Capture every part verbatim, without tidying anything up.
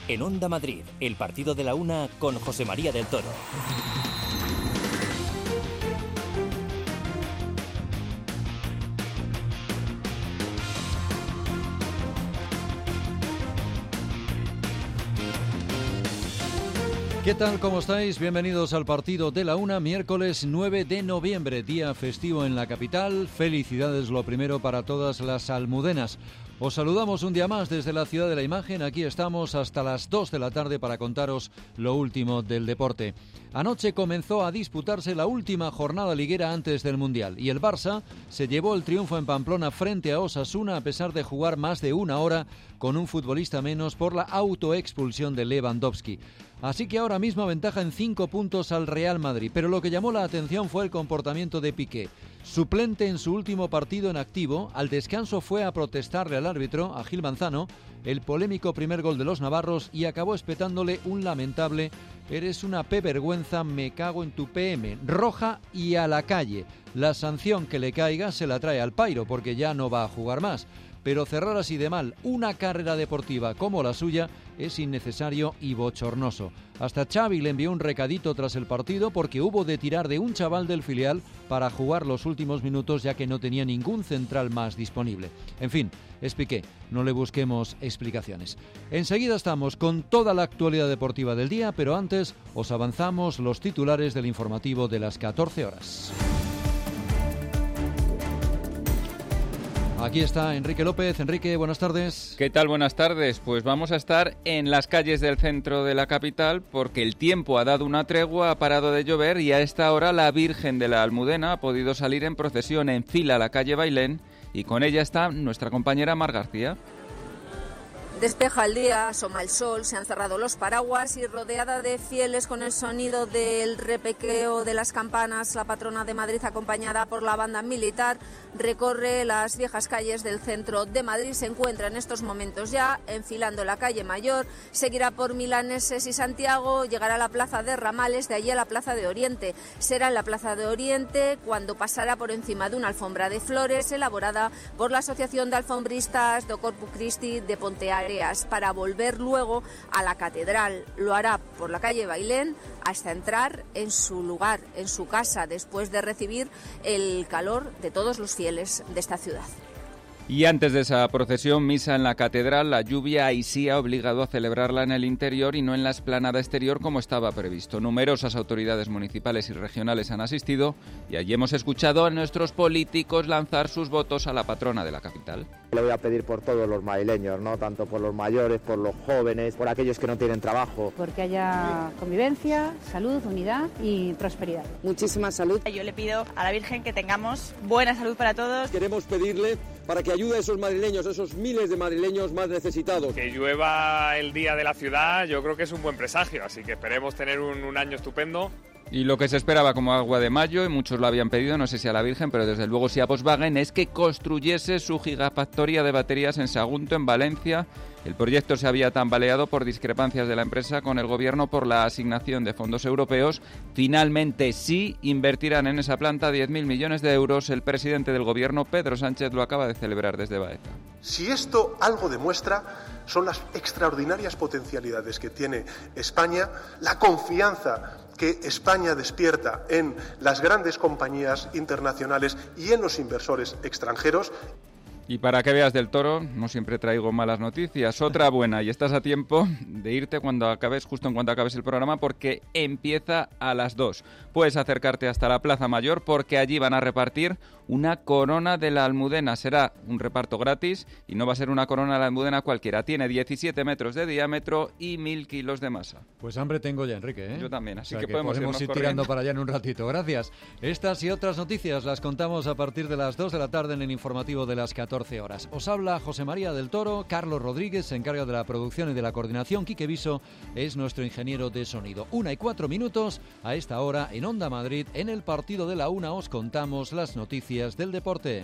en Onda Madrid, el partido de la una con José María del Toro. ¿Qué tal? ¿Cómo estáis? Bienvenidos al partido de la una, miércoles nueve de noviembre, día festivo en la capital. Felicidades lo primero para todas las almudenas. Os saludamos un día más desde la Ciudad de la Imagen. Aquí estamos hasta las dos de la tarde para contaros lo último del deporte. Anoche comenzó a disputarse la última jornada liguera antes del Mundial y el Barça se llevó el triunfo en Pamplona frente a Osasuna a pesar de jugar más de una hora con un futbolista menos por la autoexpulsión de Lewandowski. Así que ahora mismo ventaja en cinco puntos al Real Madrid, pero lo que llamó la atención fue el comportamiento de Piqué. Suplente en su último partido en activo, al descanso fue a protestarle al árbitro, a Gil Manzano, el polémico primer gol de los navarros y acabó espetándole un lamentable «Eres una pe vergüenza, me cago en tu pe eme», roja y a la calle. La sanción que le caiga se la trae al pairo porque ya no va a jugar más. Pero cerrar así de mal una carrera deportiva como la suya es innecesario y bochornoso. Hasta Xavi le envió un recadito tras el partido porque hubo de tirar de un chaval del filial para jugar los últimos minutos ya que no tenía ningún central más disponible. En fin, es Piqué, no le busquemos explicaciones. Enseguida estamos con toda la actualidad deportiva del día, pero antes os avanzamos los titulares del informativo de las catorce horas. Aquí está Enrique López. Enrique, buenas tardes. ¿Qué tal? Buenas tardes. Pues vamos a estar en las calles del centro de la capital porque el tiempo ha dado una tregua, ha parado de llover y a esta hora la Virgen de la Almudena ha podido salir en procesión en fila a la calle Bailén y con ella está nuestra compañera Mar García. Despeja el día, asoma el sol, se han cerrado los paraguas y rodeada de fieles con el sonido del repiqueo de las campanas, la patrona de Madrid, acompañada por la banda militar, recorre las viejas calles del centro de Madrid. Se encuentra en estos momentos ya enfilando la calle Mayor, seguirá por Milaneses y Santiago, llegará a la plaza de Ramales, de allí a la plaza de Oriente. Será en la plaza de Oriente cuando pasará por encima de una alfombra de flores elaborada por la Asociación de Alfombristas do Corpus Christi de Ponteareas, para volver luego a la catedral. Lo hará por la calle Bailén hasta entrar en su lugar, en su casa, después de recibir el calor de todos los fieles de esta ciudad. Y antes de esa procesión, misa en la catedral, la lluvia ahí sí ha obligado a celebrarla en el interior y no en la explanada exterior como estaba previsto. Numerosas autoridades municipales y regionales han asistido y allí hemos escuchado a nuestros políticos lanzar sus votos a la patrona de la capital. Le voy a pedir por todos los madrileños, ¿no? Tanto por los mayores, por los jóvenes, por aquellos que no tienen trabajo. Porque haya convivencia, salud, unidad y prosperidad. Muchísima salud. Yo le pido a la Virgen que tengamos buena salud para todos. Queremos pedirle para que ayude a esos madrileños, a esos miles de madrileños más necesitados. Que llueva el día de la ciudad, yo creo que es un buen presagio, así que esperemos tener un, un año estupendo. Y lo que se esperaba como agua de mayo, y muchos lo habían pedido, no sé si a la Virgen, pero desde luego sí a Volkswagen, es que construyese su gigafactoría de baterías en Sagunto, en Valencia. El proyecto se había tambaleado por discrepancias de la empresa con el gobierno por la asignación de fondos europeos. Finalmente sí invertirán en esa planta diez mil millones de euros. El presidente del gobierno, Pedro Sánchez, lo acaba de celebrar desde Baeza. Si esto algo demuestra son las extraordinarias potencialidades que tiene España, la confianza que España despierta en las grandes compañías internacionales y en los inversores extranjeros. Y para que veas del Toro, no siempre traigo malas noticias. Otra buena, y estás a tiempo de irte cuando acabes, justo en cuanto acabes el programa, porque empieza a las dos. Puedes acercarte hasta la Plaza Mayor porque allí van a repartir una corona de la Almudena. Será un reparto gratis y no va a ser una corona de la Almudena cualquiera. Tiene diecisiete metros de diámetro y mil kilos de masa. Pues hambre tengo ya, Enrique, ¿eh? Yo también, así o sea, que, que podemos, podemos ir corriendo. tirando para allá en un ratito. Gracias. Estas y otras noticias las contamos a partir de las dos de la tarde en el informativo de las catorce horas. Os habla José María del Toro. Carlos Rodríguez se encarga de la producción y de la coordinación. Quique Viso es nuestro ingeniero de sonido. Una y cuatro minutos a esta hora en Onda Madrid. En el partido de la una os contamos las noticias del deporte.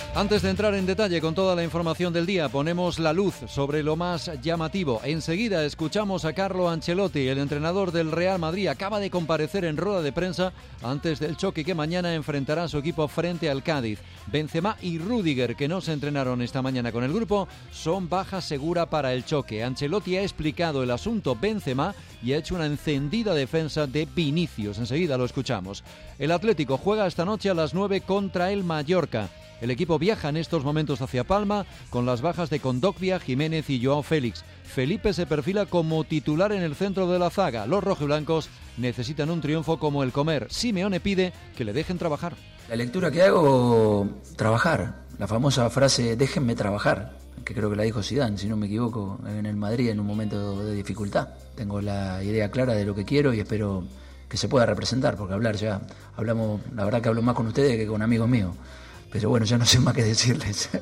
Antes de entrar en detalle con toda la información del día, ponemos la luz sobre lo más llamativo. Enseguida escuchamos a Carlo Ancelotti, el entrenador del Real Madrid. Acaba de comparecer en rueda de prensa antes del choque que mañana enfrentará a su equipo frente al Cádiz. Benzema y Rüdiger, que no se entrenaron esta mañana con el grupo, son baja segura para el choque. Ancelotti ha explicado el asunto Benzema y ha hecho una encendida defensa de Vinicius. Enseguida lo escuchamos. El Atlético juega esta noche a las nueve contra el Mallorca. El equipo viaja en estos momentos hacia Palma con las bajas de Kondogbia, Jiménez y Joao Félix. Felipe se perfila como titular en el centro de la zaga. Los rojiblancos necesitan un triunfo como el comer. Simeone pide que le dejen trabajar. La lectura que hago, trabajar. La famosa frase, déjenme trabajar, que creo que la dijo Zidane, si no me equivoco, en el Madrid en un momento de dificultad. Tengo la idea clara de lo que quiero y espero que se pueda representar, porque hablar ya, hablamos, la verdad que hablo más con ustedes que con amigos míos. Pero bueno, ya no sé más qué decirles.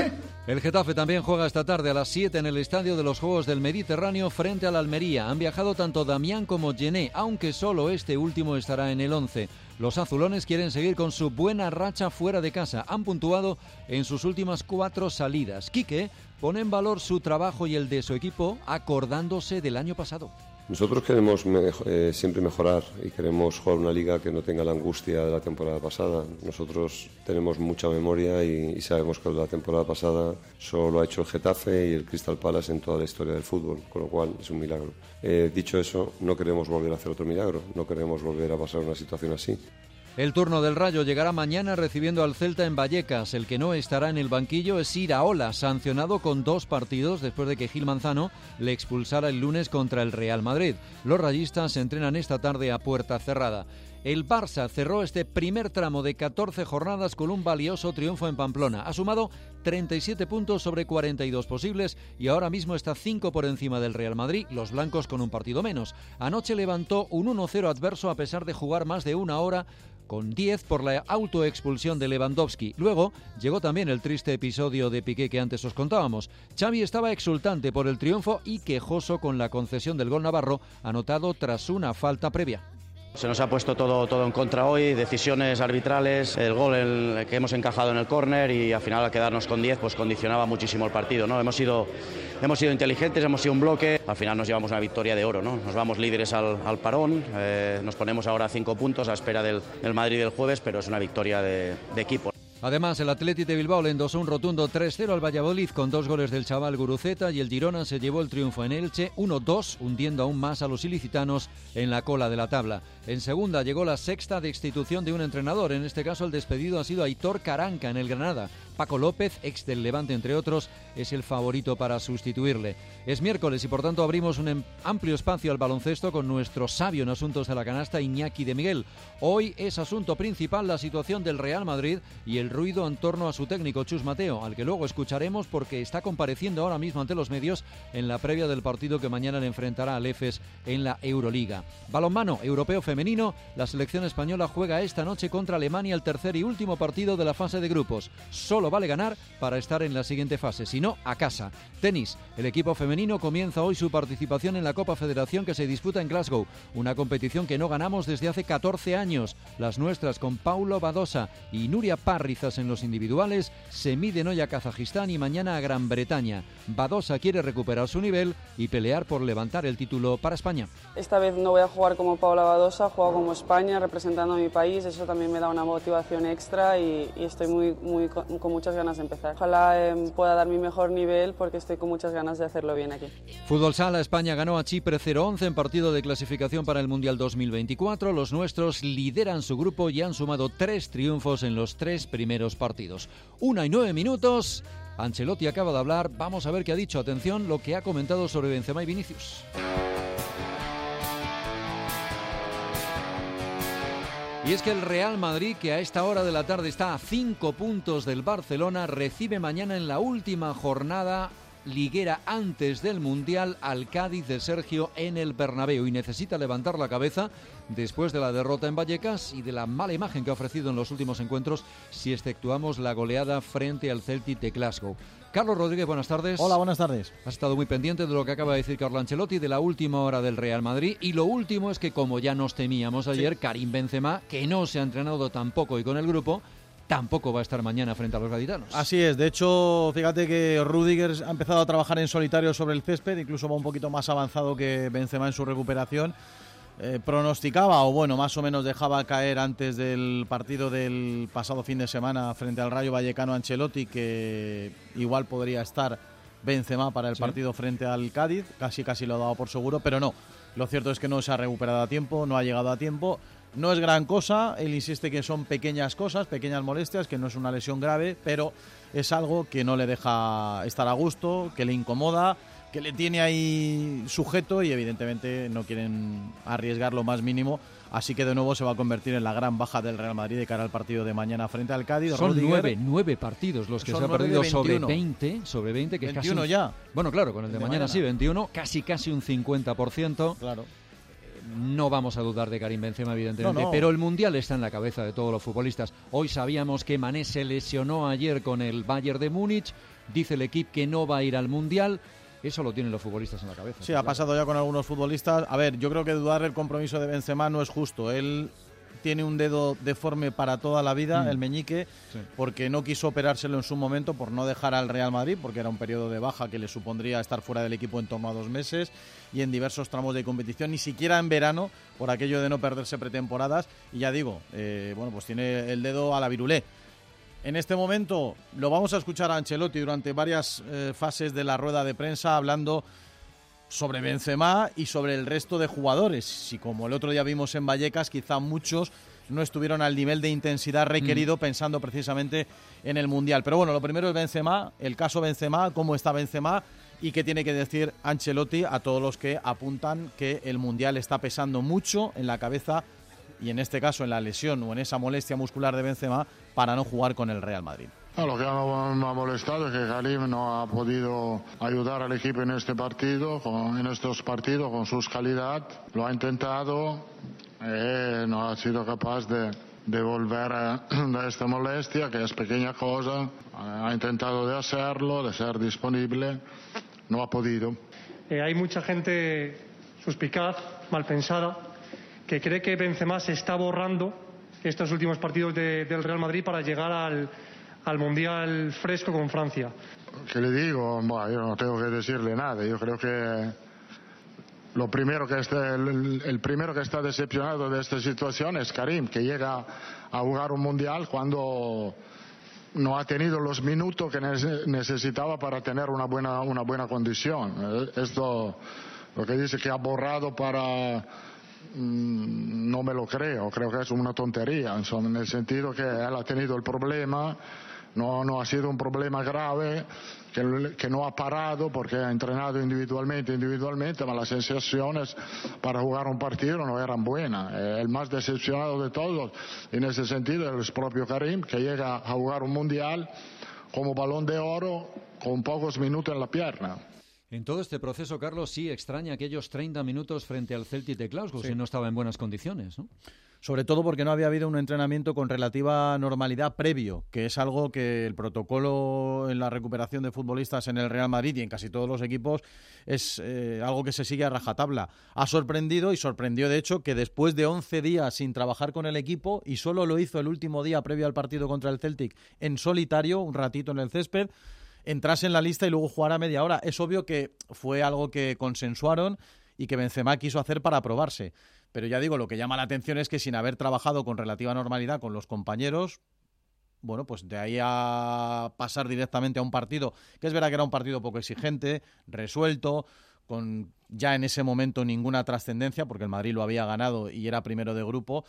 El Getafe también juega esta tarde a las siete en el Estadio de los Juegos del Mediterráneo frente a la Almería. Han viajado tanto Damián como Gené, aunque solo este último estará en el once. Los azulones quieren seguir con su buena racha fuera de casa. Han puntuado en sus últimas cuatro salidas. Quique pone en valor su trabajo y el de su equipo, acordándose del año pasado. Nosotros queremos eh, siempre mejorar y queremos jugar una liga que no tenga la angustia de la temporada pasada. Nosotros tenemos mucha memoria y, y sabemos que la temporada pasada solo ha hecho el Getafe y el Crystal Palace en toda la historia del fútbol, con lo cual es un milagro. Eh, dicho eso, no queremos volver a hacer otro milagro, no queremos volver a pasar una situación así. El turno del Rayo llegará mañana recibiendo al Celta en Vallecas. El que no estará en el banquillo es Iraola, sancionado con dos partidos después de que Gil Manzano le expulsara el lunes contra el Real Madrid. Los rayistas se entrenan esta tarde a puerta cerrada. El Barça cerró este primer tramo de catorce jornadas con un valioso triunfo en Pamplona. Ha sumado treinta y siete puntos sobre cuarenta y dos posibles y ahora mismo está cinco por encima del Real Madrid, los blancos con un partido menos. Anoche levantó un uno cero adverso a pesar de jugar más de una hora con diez por la autoexpulsión de Lewandowski. Luego llegó también el triste episodio de Piqué que antes os contábamos. Xavi estaba exultante por el triunfo y quejoso con la concesión del gol navarro anotado tras una falta previa. Se nos ha puesto todo, todo en contra hoy, decisiones arbitrales, el gol el que hemos encajado en el córner y al final al quedarnos con diez pues condicionaba muchísimo el partido, ¿no? Hemos sido, hemos sido inteligentes, hemos sido un bloque, al final nos llevamos una victoria de oro, ¿no? Nos vamos líderes al, al parón, eh, nos ponemos ahora a cinco puntos a espera del, del Madrid del jueves, pero es una victoria de, de equipo. Además, el Athletic de Bilbao le endosó un rotundo tres cero al Valladolid con dos goles del chaval Guruceta y el Girona se llevó el triunfo en Elche uno dos, hundiendo aún más a los ilicitanos en la cola de la tabla. En segunda llegó la sexta destitución de un entrenador, en este caso el despedido ha sido Aitor Caranca en el Granada. Paco López, ex del Levante entre otros, es el favorito para sustituirle. Es miércoles y por tanto abrimos un amplio espacio al baloncesto con nuestro sabio en asuntos de la canasta Iñaki de Miguel. Hoy es asunto principal la situación del Real Madrid y el ruido en torno a su técnico Chus Mateo, al que luego escucharemos porque está compareciendo ahora mismo ante los medios en la previa del partido que mañana le enfrentará al Efes en la Euroliga. Balonmano europeo femenino, la selección española juega esta noche contra Alemania el tercer y último partido de la fase de grupos. Solo vale ganar para estar en la siguiente fase, si no, a casa. Tenis, el equipo femenino comienza hoy su participación en la Copa Federación que se disputa en Glasgow, una competición que no ganamos desde hace catorce años. Las nuestras con Paulo Badosa y Nuria Parrizas en los individuales se miden hoy a Kazajistán y mañana a Gran Bretaña. Badosa quiere recuperar su nivel y pelear por levantar el título para España. Esta vez no voy a jugar como Paula Badosa, juego como España representando a mi país, eso también me da una motivación extra y, y estoy muy, muy con, con muchas ganas de empezar. Ojalá eh, pueda dar mi mejor nivel porque estoy con muchas ganas de hacerlo bien aquí. Fútbol Sala, España ganó a Chipre cero once en partido de clasificación para el Mundial dos mil veinticuatro. Los nuestros lideran su grupo y han sumado tres triunfos en los tres primeros partidos. Una y nueve minutos. Ancelotti acaba de hablar. Vamos a ver qué ha dicho. Atención, lo que ha comentado sobre Benzema y Vinicius. Y es que el Real Madrid, que a esta hora de la tarde está a cinco puntos del Barcelona, recibe mañana en la última jornada liguera antes del Mundial al Cádiz de Sergio en el Bernabéu y necesita levantar la cabeza después de la derrota en Vallecas y de la mala imagen que ha ofrecido en los últimos encuentros si exceptuamos la goleada frente al Celtic de Glasgow. Carlos Rodríguez, buenas tardes. Hola, buenas tardes. Has estado muy pendiente de lo que acaba de decir Carlo Ancelotti de la última hora del Real Madrid y lo último es que, como ya nos temíamos ayer, sí. Karim Benzema, que no se ha entrenado tampoco y con el grupo, tampoco va a estar mañana frente a los gaditanos. Así es, de hecho, fíjate que Rüdiger ha empezado a trabajar en solitario sobre el césped, incluso va un poquito más avanzado que Benzema en su recuperación. Eh, pronosticaba, o bueno, más o menos dejaba caer antes del partido del pasado fin de semana frente al Rayo Vallecano Ancelotti que igual podría estar Benzema para el sí. partido frente al Cádiz, casi casi lo ha dado por seguro, pero no. Lo cierto es que no se ha recuperado a tiempo, no ha llegado a tiempo. No es gran cosa, él insiste que son pequeñas cosas, pequeñas molestias, que no es una lesión grave, pero es algo que no le deja estar a gusto, que le incomoda, que le tiene ahí sujeto y evidentemente no quieren arriesgar lo más mínimo. Así que de nuevo se va a convertir en la gran baja del Real Madrid de cara al partido de mañana frente al Cádiz. Son Rüdiger, nueve, nueve partidos los que se han perdido sobre veinte, sobre veinte, que veintiuno es casi... ya. Bueno, claro, con el de, de mañana, mañana sí, veintiuno, casi casi un cincuenta por ciento. Claro. No vamos a dudar de Karim Benzema, evidentemente, no, no. pero el Mundial está en la cabeza de todos los futbolistas. Hoy sabíamos que Mané se lesionó ayer con el Bayern de Múnich, dice el equipo que no va a ir al Mundial. Eso lo tienen los futbolistas en la cabeza. Sí, ha pasado ya con algunos futbolistas. A ver, yo creo que dudar del compromiso de Benzema no es justo. Él tiene un dedo deforme para toda la vida, mm. el meñique, sí. porque no quiso operárselo en su momento por no dejar al Real Madrid, porque era un periodo de baja que le supondría estar fuera del equipo en torno a dos meses y en diversos tramos de competición, ni siquiera en verano, por aquello de no perderse pretemporadas. Y ya digo, eh, bueno, pues tiene el dedo a la virulé. En este momento lo vamos a escuchar a Ancelotti durante varias eh, fases de la rueda de prensa hablando sobre Benzema y sobre el resto de jugadores. Si como el otro día vimos en Vallecas, quizá muchos no estuvieron al nivel de intensidad requerido mm. pensando precisamente en el Mundial. Pero bueno, lo primero es Benzema, el caso Benzema, cómo está Benzema y qué tiene que decir Ancelotti a todos los que apuntan que el Mundial está pesando mucho en la cabeza y en este caso en la lesión o en esa molestia muscular de Benzema para no jugar con el Real Madrid. Lo que me ha molestado es que Karim no ha podido ayudar al equipo en este partido, con, en estos partidos con sus calidades. Lo ha intentado, eh, no ha sido capaz de, de volver a, de esta molestia, que es pequeña cosa. Ha intentado de hacerlo, de ser disponible, no ha podido. Eh, hay mucha gente suspicaz, mal pensada, que cree que Benzema se está borrando estos últimos partidos de, del Real Madrid para llegar al, al Mundial fresco con Francia. ¿Qué le digo? Bueno, yo no tengo que decirle nada. Yo creo que lo primero que está, el, el primero que está decepcionado de esta situación es Karim, que llega a jugar un Mundial cuando no ha tenido los minutos que necesitaba para tener una buena, una buena condición. Esto, lo que dice que ha borrado para... no me lo creo, creo que es una tontería, insomma, en el sentido que él ha tenido el problema, no, no ha sido un problema grave, que, que no ha parado porque ha entrenado individualmente, individualmente, pero las sensaciones para jugar un partido no eran buenas. El más decepcionado de todos en ese sentido es el propio Karim, que llega a jugar un Mundial como Balón de Oro con pocos minutos en la pierna. En todo este proceso, Carlos, sí extraña aquellos treinta minutos frente al Celtic de Glasgow, sí. si no estaba en buenas condiciones, ¿no? Sobre todo porque no había habido un entrenamiento con relativa normalidad previo, que es algo que el protocolo en la recuperación de futbolistas en el Real Madrid y en casi todos los equipos es eh, algo que se sigue a rajatabla. Ha sorprendido y sorprendió, de hecho, que después de once días sin trabajar con el equipo, y solo lo hizo el último día previo al partido contra el Celtic en solitario, un ratito en el césped, entrase en la lista y luego jugara media hora. Es obvio que fue algo que consensuaron y que Benzema quiso hacer para probarse. Pero ya digo, lo que llama la atención es que sin haber trabajado con relativa normalidad con los compañeros, bueno, pues de ahí a pasar directamente a un partido, que es verdad que era un partido poco exigente, resuelto, con ya en ese momento ninguna trascendencia, porque el Madrid lo había ganado y era primero de grupo.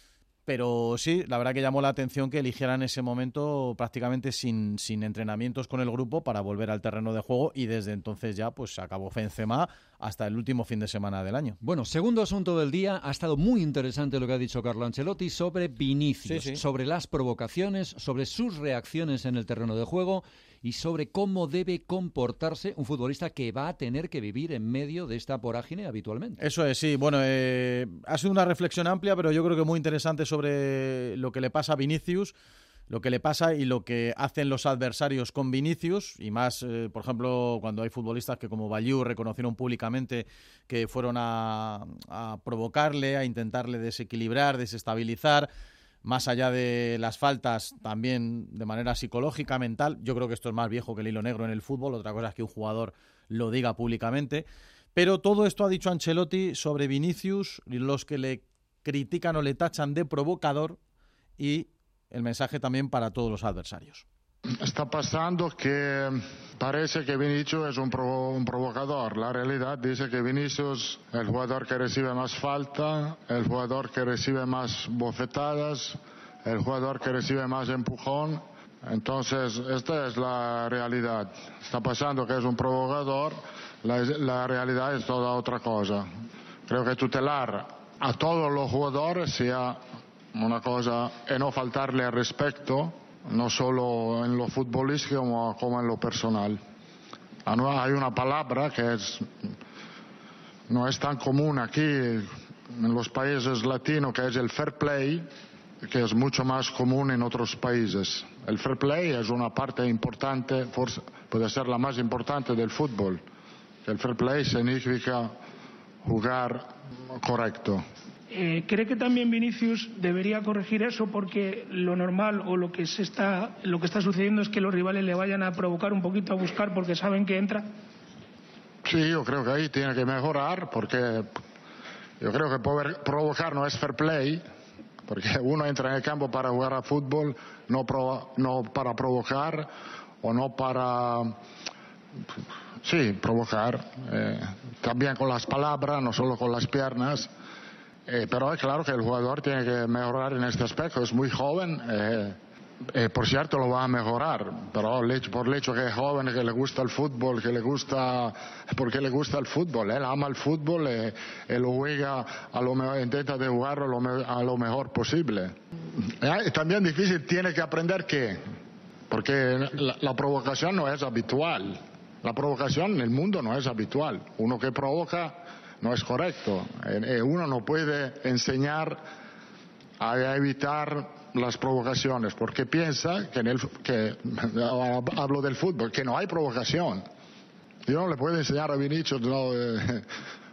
Pero sí, la verdad que llamó la atención que eligieran ese momento prácticamente sin, sin entrenamientos con el grupo para volver al terreno de juego, y desde entonces ya pues acabó Benzema hasta el último fin de semana del año. Bueno, segundo asunto del día, ha estado muy interesante lo que ha dicho Carlo Ancelotti sobre Vinicius, sí, sí. sobre las provocaciones, sobre sus reacciones en el terreno de juego y sobre cómo debe comportarse un futbolista que va a tener que vivir en medio de esta vorágine habitualmente. Eso es, sí. Bueno, eh, ha sido una reflexión amplia, pero yo creo que muy interesante sobre lo que le pasa a Vinicius, lo que le pasa y lo que hacen los adversarios con Vinicius, y más, eh, por ejemplo, cuando hay futbolistas que como Bayu reconocieron públicamente que fueron a, a provocarle, a intentarle desequilibrar, desestabilizar. más allá de las faltas, también de manera psicológica, mental. Yo creo que esto es más viejo que el hilo negro en el fútbol, otra cosa es que un jugador lo diga públicamente. Pero todo esto ha dicho Ancelotti sobre Vinicius, los que le critican o le tachan de provocador, y el mensaje también para todos los adversarios. Está pasando que parece que Vinicius es un, provo un provocador. La realidad dice que Vinicius es el jugador que recibe más falta, el jugador que recibe más bofetadas, el jugador que recibe más empujón. Entonces, esta es la realidad. Está pasando que es un provocador, la, la realidad es toda otra cosa. Creo que tutelar a todos los jugadores sea una cosa y no faltarle al respeto, no solo en lo futbolístico como en lo personal. Hay una palabra que es, no es tan común aquí en los países latinos, que es el fair play, que es mucho más común en otros países. El fair play es una parte importante, puede ser la más importante del fútbol. El fair play significa jugar correcto. Eh, ¿Cree que también Vinicius debería corregir eso? Porque lo normal o lo que se está, lo que está sucediendo es que los rivales le vayan a provocar un poquito, a buscar, porque saben que entra. Sí, yo creo que ahí tiene que mejorar, porque yo creo que poder provocar no es fair play, porque uno entra en el campo para jugar a fútbol, no, pro, no para provocar o no para... Sí, provocar, eh, también con las palabras, no solo con las piernas. Eh, pero es claro que el jugador tiene que mejorar en este aspecto, es muy joven, eh, eh, por cierto lo va a mejorar, pero el hecho, por el hecho que es joven, que le gusta el fútbol, que le gusta, porque le gusta el fútbol, él ama el fútbol, eh, él lo juega, a lo mejor, intenta de jugarlo a lo, me, a lo mejor posible. Eh, también difícil, tiene que aprender que, porque la, la provocación no es habitual, la provocación en el mundo no es habitual, uno que provoca no es correcto. Uno no puede enseñar a evitar las provocaciones porque piensa que, en el, que hablo del fútbol, que no hay provocación. Yo no le puedo enseñar a Vinicius no, eh,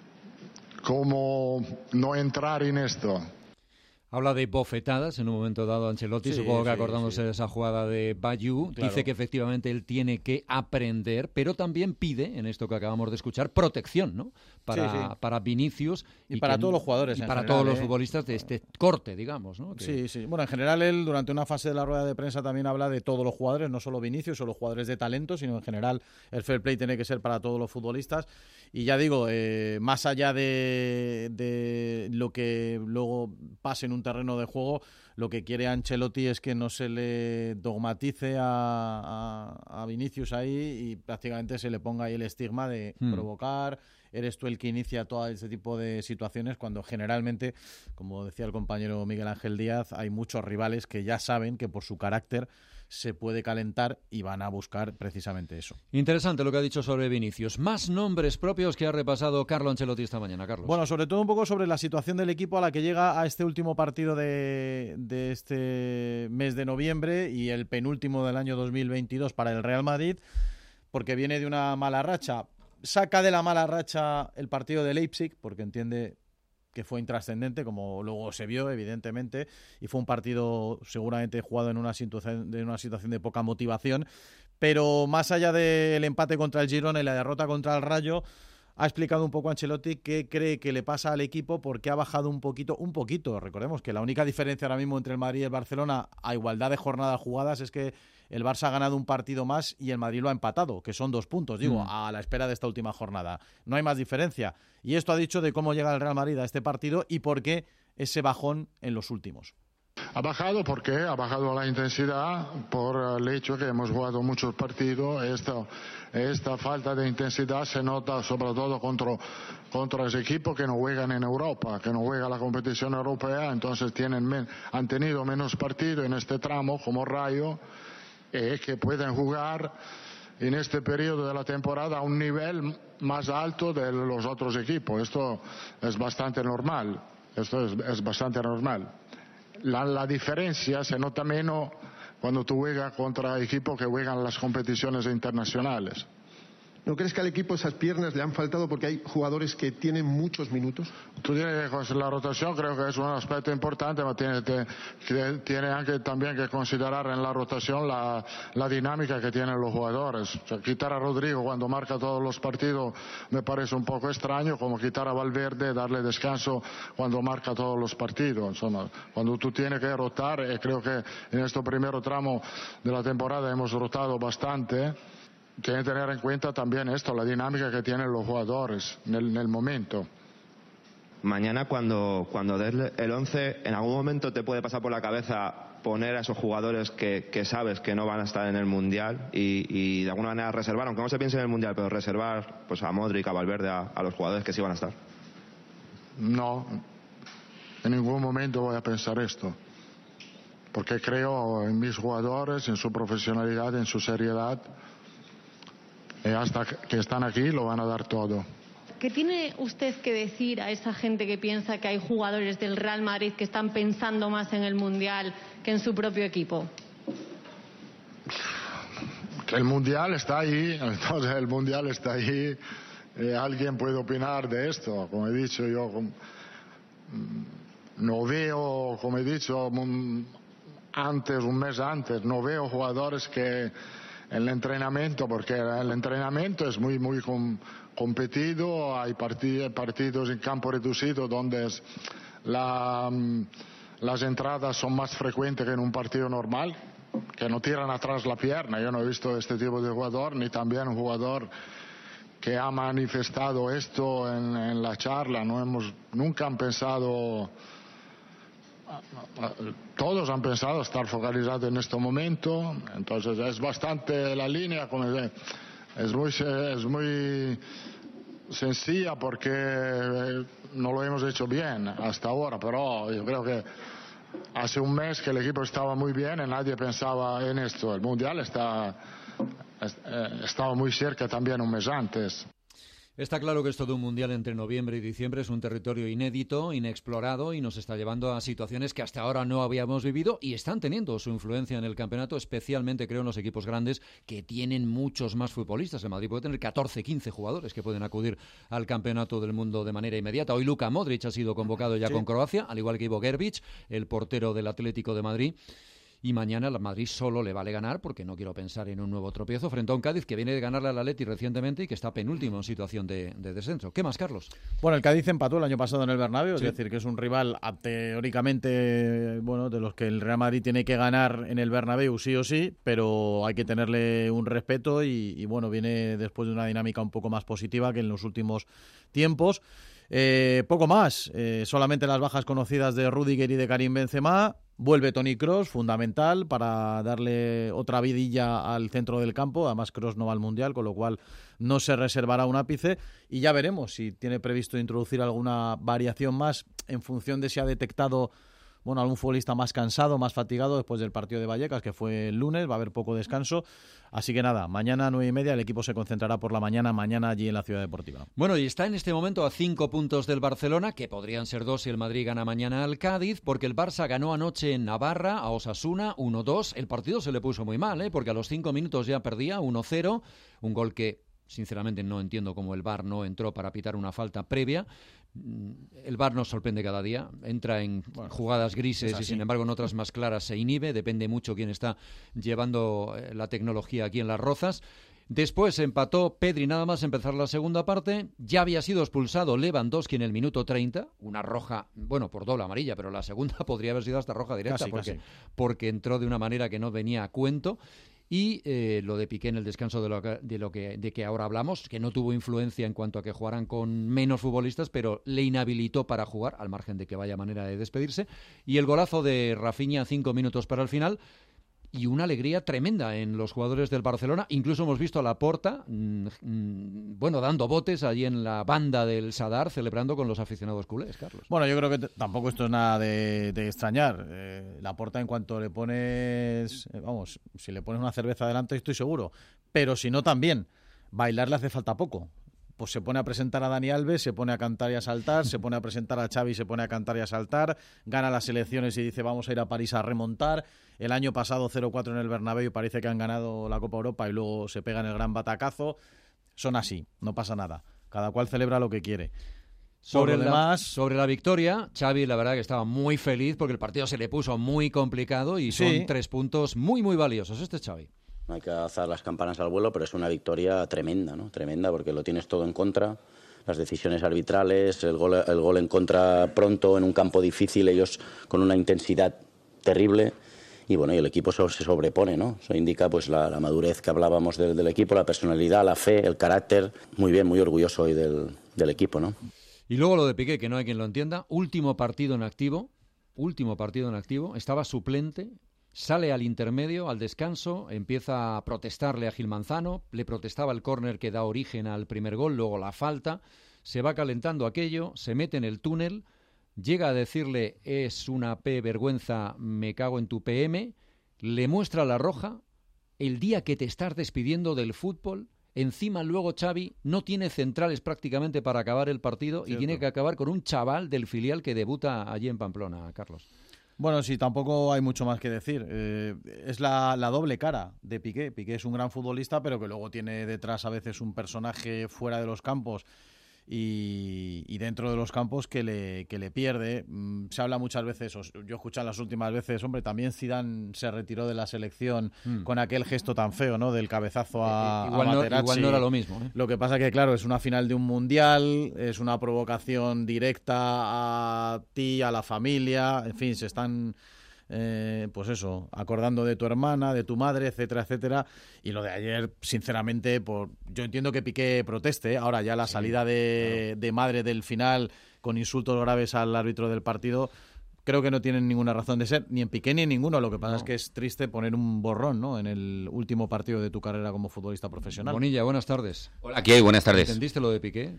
cómo no entrar en esto. Habla de bofetadas en un momento dado Ancelotti, sí, supongo que sí, acordándose sí. de esa jugada de Bayu. Claro. Dice que efectivamente él tiene que aprender, pero también pide, en esto que acabamos de escuchar, protección, ¿no? Para, sí, sí. para Vinicius. Y, y para que, todos los jugadores Y en para general, todos ¿eh? los futbolistas de este corte, digamos, ¿no? Que... Sí, sí. Bueno, en general él durante una fase de la rueda de prensa también habla de todos los jugadores, no solo Vinicius o los jugadores de talento, sino en general el fair play tiene que ser para todos los futbolistas. Y ya digo, eh, más allá de, de lo que luego pase en un terreno de juego, lo que quiere Ancelotti es que no se le dogmatice a, a, a Vinicius ahí y prácticamente se le ponga ahí el estigma de hmm. provocar, eres tú el que inicia todo este tipo de situaciones, cuando generalmente, como decía el compañero Miguel Ángel Díaz, hay muchos rivales que ya saben que por su carácter se puede calentar y van a buscar precisamente eso. Interesante lo que ha dicho sobre Vinicius. Más nombres propios que ha repasado Carlo Ancelotti esta mañana, Carlos. Bueno, sobre todo un poco sobre la situación del equipo a la que llega a este último partido de, de este mes de noviembre y el penúltimo del año dos mil veintidós para el Real Madrid, porque viene de una mala racha. Saca de la mala racha el partido de Leipzig, porque entiende que fue intrascendente, como luego se vio, evidentemente, y fue un partido seguramente jugado en una situación, en una situación de poca motivación, pero más allá del empate contra el Girona y la derrota contra el Rayo, ha explicado un poco Ancelotti qué cree que le pasa al equipo, porque ha bajado un poquito, un poquito, recordemos que la única diferencia ahora mismo entre el Madrid y el Barcelona, a igualdad de jornadas jugadas, es que el Barça ha ganado un partido más y el Madrid lo ha empatado, que son dos puntos, digo, mm. a la espera de esta última jornada. No hay más diferencia. Y esto ha dicho de cómo llega el Real Madrid a este partido y por qué ese bajón en los últimos. Ha bajado porque ha bajado la intensidad por el hecho que hemos jugado muchos partidos. Esta, esta falta de intensidad se nota sobre todo contra, contra los equipos que no juegan en Europa, que no juegan la competición europea, entonces tienen men, han tenido menos partidos en este tramo como Rayo, eh, que pueden jugar en este periodo de la temporada a un nivel más alto de los otros equipos. Esto es bastante normal. Esto es, es bastante normal. La, la diferencia se nota menos cuando tú juegas contra equipos que juegan las competiciones internacionales. ¿No crees que al equipo esas piernas le han faltado porque hay jugadores que tienen muchos minutos? Tú tienes que considerar la rotación, creo que es un aspecto importante, pero tiene, te, tiene anche también que considerar en la rotación la, la dinámica que tienen los jugadores. O sea, quitar a Rodrigo cuando marca todos los partidos me parece un poco extraño, como quitar a Valverde, darle descanso cuando marca todos los partidos. Insomma, cuando tú tienes que rotar, y creo que en este primer tramo de la temporada hemos rotado bastante, tiene que tener en cuenta también esto, la dinámica que tienen los jugadores en el, en el momento. Mañana cuando, cuando des el once, ¿en algún momento te puede pasar por la cabeza poner a esos jugadores que, que sabes que no van a estar en el Mundial y, y de alguna manera reservar, aunque no se piense en el Mundial, pero reservar pues a Modric, a Valverde, a, a los jugadores que sí van a estar? No, en ningún momento voy a pensar esto, porque creo en mis jugadores, en su profesionalidad, en su seriedad, y hasta que están aquí lo van a dar todo. ¿Qué tiene usted que decir a esa gente que piensa que hay jugadores del Real Madrid que están pensando más en el Mundial que en su propio equipo? Que el Mundial está ahí, entonces el Mundial está ahí, eh, alguien puede opinar de esto. Como he dicho yo, no veo, como he dicho antes, un mes antes, no veo jugadores que el entrenamiento, porque el entrenamiento es muy muy com, competido, hay partid, partidos en campo reducido donde es la, las entradas son más frecuentes que en un partido normal, que no tiran atrás la pierna. Yo no he visto este tipo de jugador, ni también un jugador que ha manifestado esto en, en la charla. No hemos, nunca han pensado, todos han pensado estar focalizados en este momento, entonces es bastante la línea, como es muy, es muy sencilla porque no lo hemos hecho bien hasta ahora, pero yo creo que hace un mes que el equipo estaba muy bien y nadie pensaba en esto. El Mundial está, estaba muy cerca también un mes antes. Está claro que esto de un mundial entre noviembre y diciembre es un territorio inédito, inexplorado y nos está llevando a situaciones que hasta ahora no habíamos vivido y están teniendo su influencia en el campeonato, especialmente creo en los equipos grandes que tienen muchos más futbolistas. El Madrid puede tener catorce, quince jugadores que pueden acudir al campeonato del mundo de manera inmediata. Hoy Luka Modric ha sido convocado ya sí. con Croacia, al igual que Ivo Gerbic, el portero del Atlético de Madrid. Y mañana al Madrid solo le vale ganar, porque no quiero pensar en un nuevo tropiezo, frente a un Cádiz que viene de ganarle al Atleti recientemente y que está penúltimo en situación de, de descenso. ¿Qué más, Carlos? Bueno, el Cádiz empató el año pasado en el Bernabéu, sí. Es decir, que es un rival teóricamente, bueno, de los que el Real Madrid tiene que ganar en el Bernabéu sí o sí, pero hay que tenerle un respeto y, y bueno, viene después de una dinámica un poco más positiva que en los últimos tiempos. Eh, poco más, eh, solamente las bajas conocidas de Rüdiger y de Karim Benzema. Vuelve Toni Kroos, fundamental para darle otra vidilla al centro del campo. Además, Kroos no va al Mundial, con lo cual no se reservará un ápice. Y ya veremos si tiene previsto introducir alguna variación más en función de si ha detectado bueno, algún futbolista más cansado, más fatigado después del partido de Vallecas, que fue el lunes. Va a haber poco descanso. Así que nada, mañana a nueve y media el equipo se concentrará por la mañana, mañana allí en la Ciudad Deportiva. Bueno, y está en este momento a cinco puntos del Barcelona, que podrían ser dos si el Madrid gana mañana al Cádiz, porque el Barça ganó anoche en Navarra a Osasuna uno dos. El partido se le puso muy mal, ¿eh? Porque a los cinco minutos ya perdía uno cero, un gol que sinceramente no entiendo cómo el V A R no entró para pitar una falta previa. El V A R nos sorprende cada día, entra en bueno, jugadas grises y sin embargo en otras más claras se inhibe, depende mucho quién está llevando la tecnología aquí en Las Rozas. Después empató Pedri nada más empezar la segunda parte, ya había sido expulsado Lewandowski en el minuto treinta, una roja, bueno, por doble amarilla, pero la segunda podría haber sido hasta roja directa casi, porque, casi. porque entró de una manera que no venía a cuento. Y eh, lo de Piqué en el descanso de lo, que, de lo que de que ahora hablamos, que no tuvo influencia en cuanto a que jugaran con menos futbolistas, pero le inhabilitó para jugar, al margen de que vaya manera de despedirse. Y el golazo de Rafinha, cinco minutos para el final. Y una alegría tremenda en los jugadores del Barcelona. Incluso hemos visto a Laporta, mmm, mmm, bueno, dando botes allí en la banda del Sadar, celebrando con los aficionados culés, Carlos. Bueno, yo creo que t- tampoco esto es nada de, de extrañar. Eh, Laporta, en cuanto le pones, eh, vamos, si le pones una cerveza adelante, estoy seguro. Pero si no, también, bailar le hace falta poco. Pues se pone a presentar a Dani Alves, se pone a cantar y a saltar, se pone a presentar a Xavi, se pone a cantar y a saltar, gana las elecciones y dice vamos a ir a París a remontar. El año pasado cero cuatro en el Bernabéu, parece que han ganado la Copa Europa y luego se pegan el gran batacazo. son así, no pasa nada. Cada cual celebra lo que quiere. Sobre, Por lo la, demás, sobre la victoria, Xavi la verdad que estaba muy feliz porque el partido se le puso muy complicado y son Sí. tres puntos muy muy valiosos. Este es Xavi. No hay que alzar las campanas al vuelo, pero es una victoria tremenda, ¿no? Tremenda porque lo tienes todo en contra. Las decisiones arbitrales, el gol, el gol en contra pronto en un campo difícil, ellos con una intensidad terrible. Y bueno, y el equipo so, se sobrepone, ¿no? Eso indica pues la, la madurez que hablábamos del, del equipo, la personalidad, la fe, el carácter. Muy bien, muy orgulloso hoy del, del equipo, ¿no? Y luego lo de Piqué, que no hay quien lo entienda. Último partido en activo, último partido en activo. Estaba suplente, sale al intermedio, al descanso, empieza a protestarle a Gil Manzano, le protestaba el córner que da origen al primer gol, luego la falta, se va calentando aquello, se mete en el túnel, llega a decirle es una P vergüenza, me cago en tu P M, le muestra la roja, el día que te estás despidiendo del fútbol. Encima luego Xavi no tiene centrales prácticamente para acabar el partido. Cierto. Y tiene que acabar con un chaval del filial que debuta allí en Pamplona, Carlos. Bueno, sí, tampoco hay mucho más que decir. Eh, es la, la doble cara de Piqué. Piqué es un gran futbolista, pero que luego tiene detrás a veces un personaje fuera de los campos y, y dentro de los campos que le, que le pierde. Mm, se habla muchas veces, yo he escuchado las últimas veces, hombre, también Zidane se retiró de la selección mm. con aquel gesto tan feo, ¿no? Del cabezazo a, eh, igual a no, Materazzi. Igual no era lo mismo, ¿eh? Lo que pasa que, claro, es una final de un mundial, es una provocación directa a ti, a la familia, en fin, se están... Eh, pues eso, acordando de tu hermana, de tu madre, etcétera, etcétera. Y lo de ayer, sinceramente, por yo entiendo que Piqué proteste. Ahora ya la sí, salida de, claro. de madre del final con insultos graves al árbitro del partido, creo que no tienen ninguna razón de ser, ni en Piqué ni en ninguno. Lo que pasa no. es que es triste poner un borrón, ¿no?, en el último partido de tu carrera como futbolista profesional. Bonilla, buenas tardes. Hola, ¿qué hay? Buenas tardes. ¿Entendiste lo de Piqué?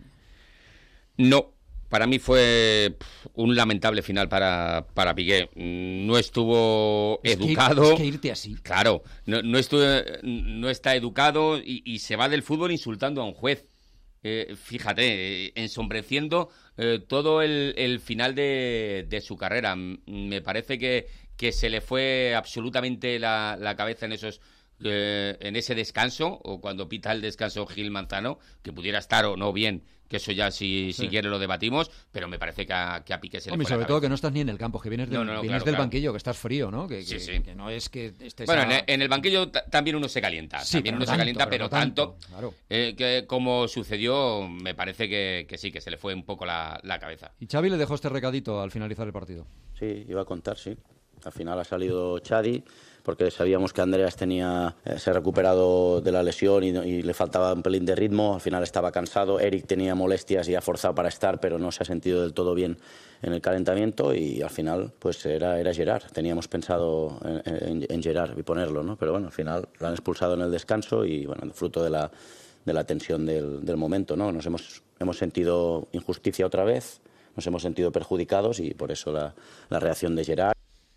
No. Para mí fue un lamentable final para, para Piqué. No estuvo es educado. Que, es que irte así. Claro, no, no, estuvo, no está educado y, y se va del fútbol insultando a un juez. Eh, fíjate, eh, ensombreciendo eh, todo el, el final de, de su carrera. Me parece que, que se le fue absolutamente la, la cabeza en esos... Eh, en ese descanso, o cuando pita el descanso Gil Manzano, que pudiera estar o no bien, que eso ya si, sí. si quiere lo debatimos, pero me parece que a, que a Piqué se le Hombre, fue sobre la todo cabeza. que no estás ni en el campo, que vienes, de, no, no, no, vienes claro, del claro. banquillo, que estás frío, ¿no? Que, sí, que, sí. que no es que estés... Bueno, a... en, en el banquillo t- también uno se calienta, sí, también uno tanto, se calienta, pero, pero no tanto, tanto claro. eh, que como sucedió, me parece que, que sí, que se le fue un poco la, la cabeza. ¿Y Xavi le dejó este recadito al finalizar el partido? Sí, iba a contar, sí. Al final ha salido Xavi, porque sabíamos que Andreas tenía eh, se ha recuperado de la lesión y, y le faltaba un pelín de ritmo. Al final estaba cansado. Eric tenía molestias y ha forzado para estar, pero no se ha sentido del todo bien en el calentamiento. Y al final, pues era, era Gerard. Teníamos pensado en, en, en Gerard y ponerlo, ¿no? Pero bueno, al final lo han expulsado en el descanso y bueno, fruto de la, de la tensión del, del momento, ¿no? Nos hemos, hemos sentido injusticia otra vez, nos hemos sentido perjudicados y por eso la, la reacción de Gerard.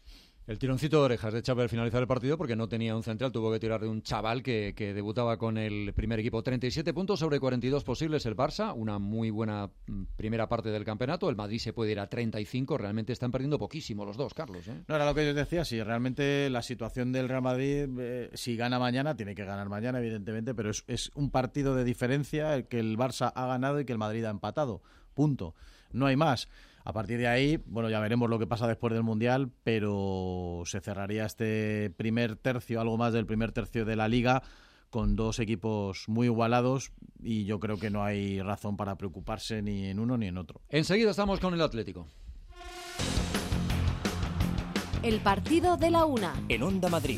El tironcito de orejas de Xavi al finalizar el partido porque no tenía un central, tuvo que tirar de un chaval que, que debutaba con el primer equipo. treinta y siete puntos sobre cuarenta y dos posibles el Barça, una muy buena primera parte del campeonato. El Madrid se puede ir a treinta y cinco, realmente están perdiendo poquísimo los dos, Carlos, ¿eh? No, era lo que yo decía, si realmente la situación del Real Madrid, eh, si gana mañana, tiene que ganar mañana, evidentemente, pero es, es un partido de diferencia el que el Barça ha ganado y que el Madrid ha empatado, punto, no hay más. A partir de ahí, bueno, ya veremos lo que pasa después del Mundial, pero se cerraría este primer tercio, algo más del primer tercio de la Liga, con dos equipos muy igualados y yo creo que no hay razón para preocuparse ni en uno ni en otro. Enseguida estamos con el Atlético. El partido de la una. En Onda Madrid.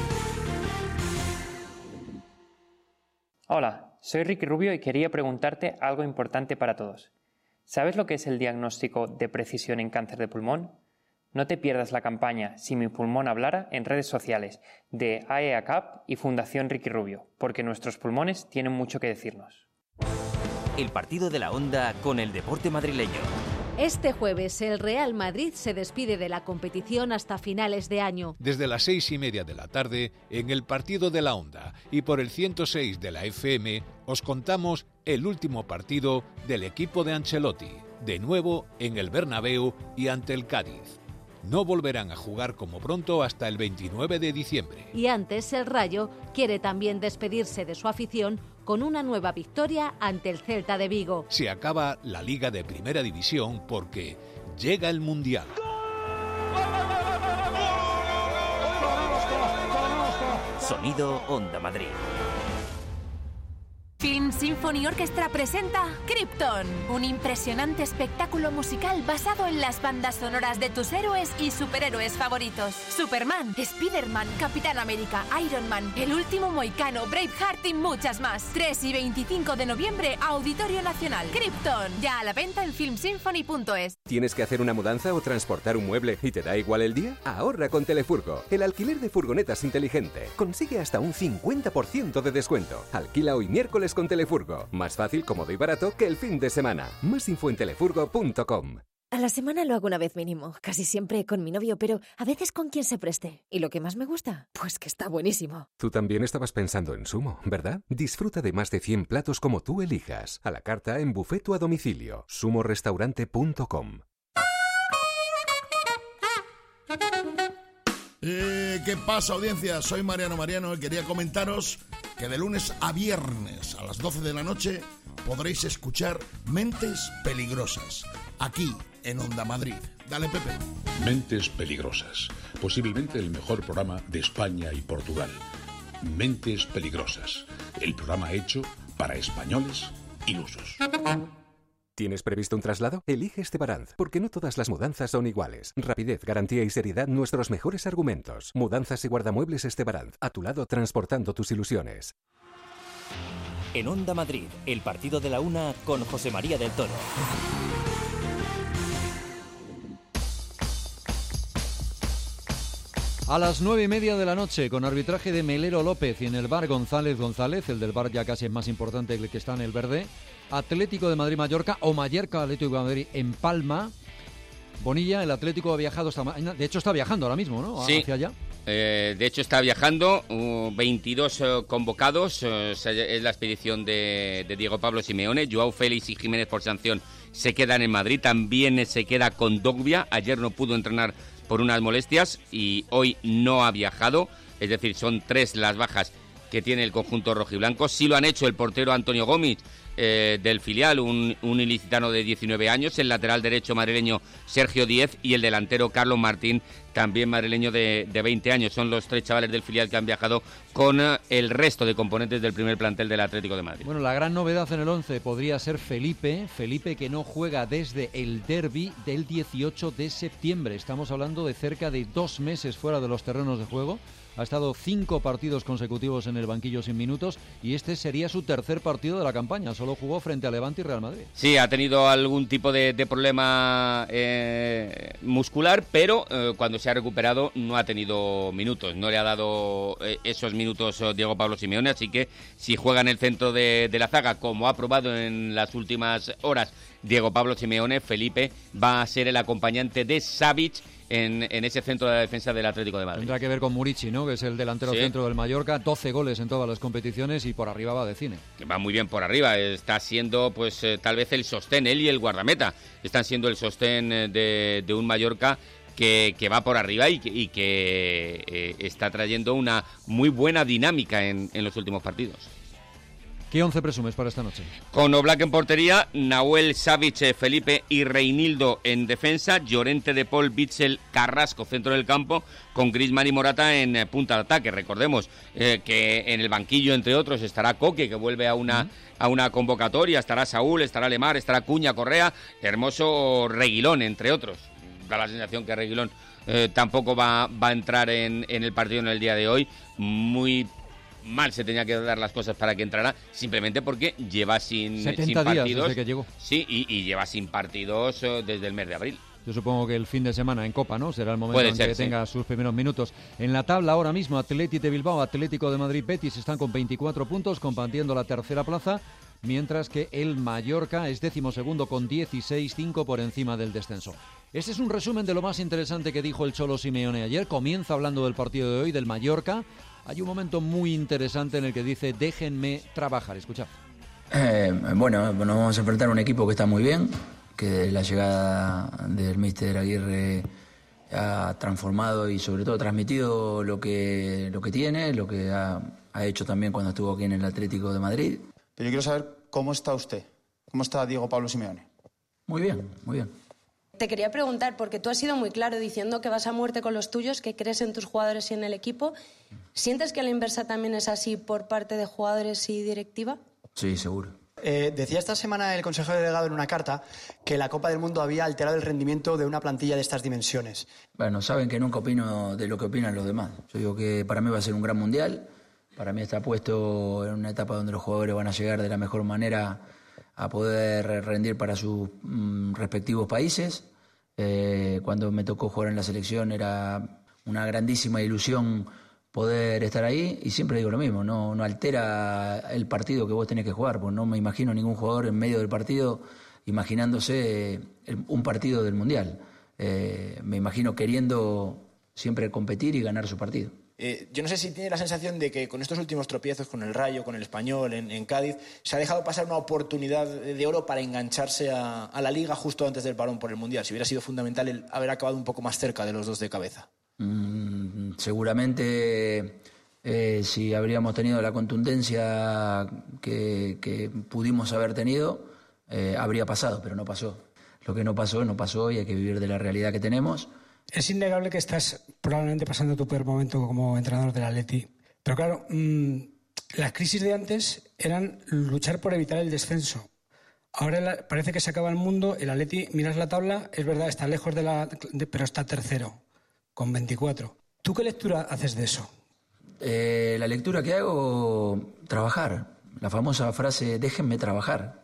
Hola, soy Ricky Rubio y quería preguntarte algo importante para todos. ¿Sabes lo que es el diagnóstico de precisión en cáncer de pulmón? No te pierdas la campaña Si mi pulmón hablara en redes sociales de A E A C A P y Fundación Ricky Rubio, porque nuestros pulmones tienen mucho que decirnos. El partido de la Onda con el deporte madrileño. Este jueves el Real Madrid se despide de la competición hasta finales de año. Desde las seis y media de la tarde, en el partido de la Onda y por el ciento seis de la F M, os contamos el último partido del equipo de Ancelotti, de nuevo en el Bernabéu y ante el Cádiz. No volverán a jugar como pronto hasta el veintinueve de diciembre. Y antes el Rayo quiere también despedirse de su afición con una nueva victoria ante el Celta de Vigo. Se acaba la Liga de Primera División porque llega el Mundial. Sonido Onda Madrid. Film Symphony Orchestra presenta Krypton, un impresionante espectáculo musical basado en las bandas sonoras de tus héroes y superhéroes favoritos. Superman, Spider-Man, Capitán América, Iron Man, El Último Mohicano, Braveheart y muchas más. tres y veinticinco de noviembre, Auditorio Nacional. Krypton, ya a la venta en film symphony punto es. ¿Tienes que hacer una mudanza o transportar un mueble y te da igual el día? Ahorra con Telefurgo, el alquiler de furgonetas inteligente. Consigue hasta un cincuenta por ciento de descuento. Alquila hoy miércoles con Telefurgo. Más fácil, cómodo y barato que el fin de semana. Más info en telefurgo punto com. A la semana lo hago una vez mínimo, casi siempre con mi novio, pero a veces con quien se preste. ¿Y lo que más me gusta? Pues que está buenísimo. Tú también estabas pensando en Sumo, ¿verdad? Disfruta de más de cien platos como tú elijas. A la carta en buffet o a domicilio. sumo restaurante punto com. Eh, ¿Qué pasa, audiencia? Soy Mariano Mariano y quería comentaros que de lunes a viernes a las doce de la noche podréis escuchar Mentes Peligrosas, aquí en Onda Madrid. Dale, Pepe. Mentes Peligrosas, posiblemente el mejor programa de España y Portugal. Mentes Peligrosas, el programa hecho para españoles ilusos. ¿Tienes previsto un traslado? Elige Estebaranz, porque no todas las mudanzas son iguales. Rapidez, garantía y seriedad, nuestros mejores argumentos. Mudanzas y guardamuebles Estebaranz, a tu lado transportando tus ilusiones. En Onda Madrid, el partido de la una con José María del Toro. A las nueve y media de la noche, con arbitraje de Melero López y en el bar González González, el del bar ya casi es más importante que el que está en el verde, Atlético de Madrid-Mallorca o Mallorca Atlético de Madrid en Palma. Bonilla, el Atlético ha viajado esta mañana, de hecho está viajando ahora mismo, ¿no? Sí. Hacia allá. Eh, de hecho está viajando, uh, veintidós uh, convocados, uh, es la expedición de, de Diego Pablo Simeone. Joao Félix y Jiménez por sanción se quedan en Madrid, también se queda con Dogbia, ayer no pudo entrenar por unas molestias y hoy no ha viajado, es decir, son tres las bajas que tiene el conjunto rojiblanco. Sí lo han hecho el portero Antonio Gómez, eh, del filial, un, un ilicitano de diecinueve años, el lateral derecho madrileño Sergio Díez y el delantero Carlos Martín, también madrileño de, de veinte años. Son los tres chavales del filial que han viajado con eh, el resto de componentes del primer plantel del Atlético de Madrid. Bueno, la gran novedad en el once podría ser Felipe, Felipe que no juega desde el derbi del dieciocho de septiembre. Estamos hablando de cerca de dos meses fuera de los terrenos de juego. Ha estado cinco partidos consecutivos en el banquillo sin minutos y este sería su tercer partido de la campaña. Solo jugó frente a Levante y Real Madrid. Sí, ha tenido algún tipo de, de problema eh, muscular, pero eh, cuando se ha recuperado no ha tenido minutos. No le ha dado eh, esos minutos Diego Pablo Simeone, así que si juega en el centro de, de la zaga, como ha probado en las últimas horas Diego Pablo Simeone, Felipe va a ser el acompañante de Savic En, en ese centro de la defensa del Atlético de Madrid. Tendrá que ver con Murici, ¿no? Que es el delantero sí. centro del Mallorca, doce goles en todas las competiciones y por arriba va de cine. Que va muy bien por arriba, está siendo pues eh, tal vez el sostén, él y el guardameta, están siendo el sostén de, de un Mallorca que, que va por arriba y que, y que eh, está trayendo una muy buena dinámica en, en los últimos partidos. ¿Qué once presumes para esta noche? Con Oblak en portería, Nahuel, Savic, Felipe y Reinildo en defensa, Llorente, De Paul, Bitzel, Carrasco centro del campo, con Griezmann y Morata en punta de ataque. Recordemos eh, que en el banquillo, entre otros, estará Coque, que vuelve a una, uh-huh. a una convocatoria, estará Saúl, estará Lemar, estará Cuña, Correa, Hermoso, Reguilón, entre otros. Da la sensación que Reguilón eh, tampoco va, va a entrar en, en el partido en el día de hoy. Muy mal se tenía que dar las cosas para que entrara, simplemente porque lleva sin, sin partidos. Días desde que llegó. Sí, y, y lleva sin partidos uh, desde el mes de abril. Yo supongo que el fin de semana en Copa, ¿no? Será el momento Puede en ser, que sí. tenga sus primeros minutos. En la tabla ahora mismo, Athletic de Bilbao, Atlético de Madrid, Betis están con veinticuatro puntos, compartiendo la tercera plaza, mientras que el Mallorca es decimosegundo con dieciséis, cinco por encima del descenso. Este es un resumen de lo más interesante que dijo el Cholo Simeone ayer. Comienza hablando del partido de hoy, del Mallorca. Hay un momento muy interesante en el que dice, déjenme trabajar. Escuchad. Eh, bueno, nos vamos a enfrentar a un equipo que está muy bien, que la llegada del míster Aguirre ha transformado y sobre todo transmitido lo que, lo que tiene, lo que ha, ha hecho también cuando estuvo aquí en el Atlético de Madrid. Pero yo quiero saber cómo está usted, cómo está Diego Pablo Simeone. Muy bien, muy bien. Te quería preguntar, porque tú has sido muy claro diciendo que vas a muerte con los tuyos, que crees en tus jugadores y en el equipo. ¿Sientes que a la inversa también es así por parte de jugadores y directiva? Sí, seguro. Eh, decía esta semana el consejero delegado en una carta que la Copa del Mundo había alterado el rendimiento de una plantilla de estas dimensiones. Bueno, saben que nunca opino de lo que opinan los demás. Yo digo que para mí va a ser un gran mundial. Para mí está puesto en una etapa donde los jugadores van a llegar de la mejor manera a poder rendir para sus mm, respectivos países. Eh, cuando me tocó jugar en la selección era una grandísima ilusión poder estar ahí, y siempre digo lo mismo, no, no altera el partido que vos tenés que jugar, pues no me imagino ningún jugador en medio del partido imaginándose el, un partido del Mundial. Eh, me imagino queriendo siempre competir y ganar su partido. Eh, yo no sé si tiene la sensación de que con estos últimos tropiezos, con el Rayo, con el Español, en, en Cádiz, se ha dejado pasar una oportunidad de oro para engancharse a, a la Liga justo antes del parón por el Mundial. Si hubiera sido fundamental el haber acabado un poco más cerca de los dos de cabeza. Mm, seguramente eh, si habríamos tenido la contundencia que, que pudimos haber tenido, eh, habría pasado, pero no pasó. Lo que no pasó, no pasó, y hay que vivir de la realidad que tenemos. Es innegable que estás probablemente pasando tu peor momento como entrenador del Atleti. Pero claro, mmm, las crisis de antes eran luchar por evitar el descenso. Ahora la, parece que se acaba el mundo, el Atleti, miras la tabla, es verdad, está lejos de la... De, pero está tercero, con veinticuatro. ¿Tú qué lectura haces de eso? Eh, la lectura que hago, trabajar. La famosa frase, déjenme trabajar.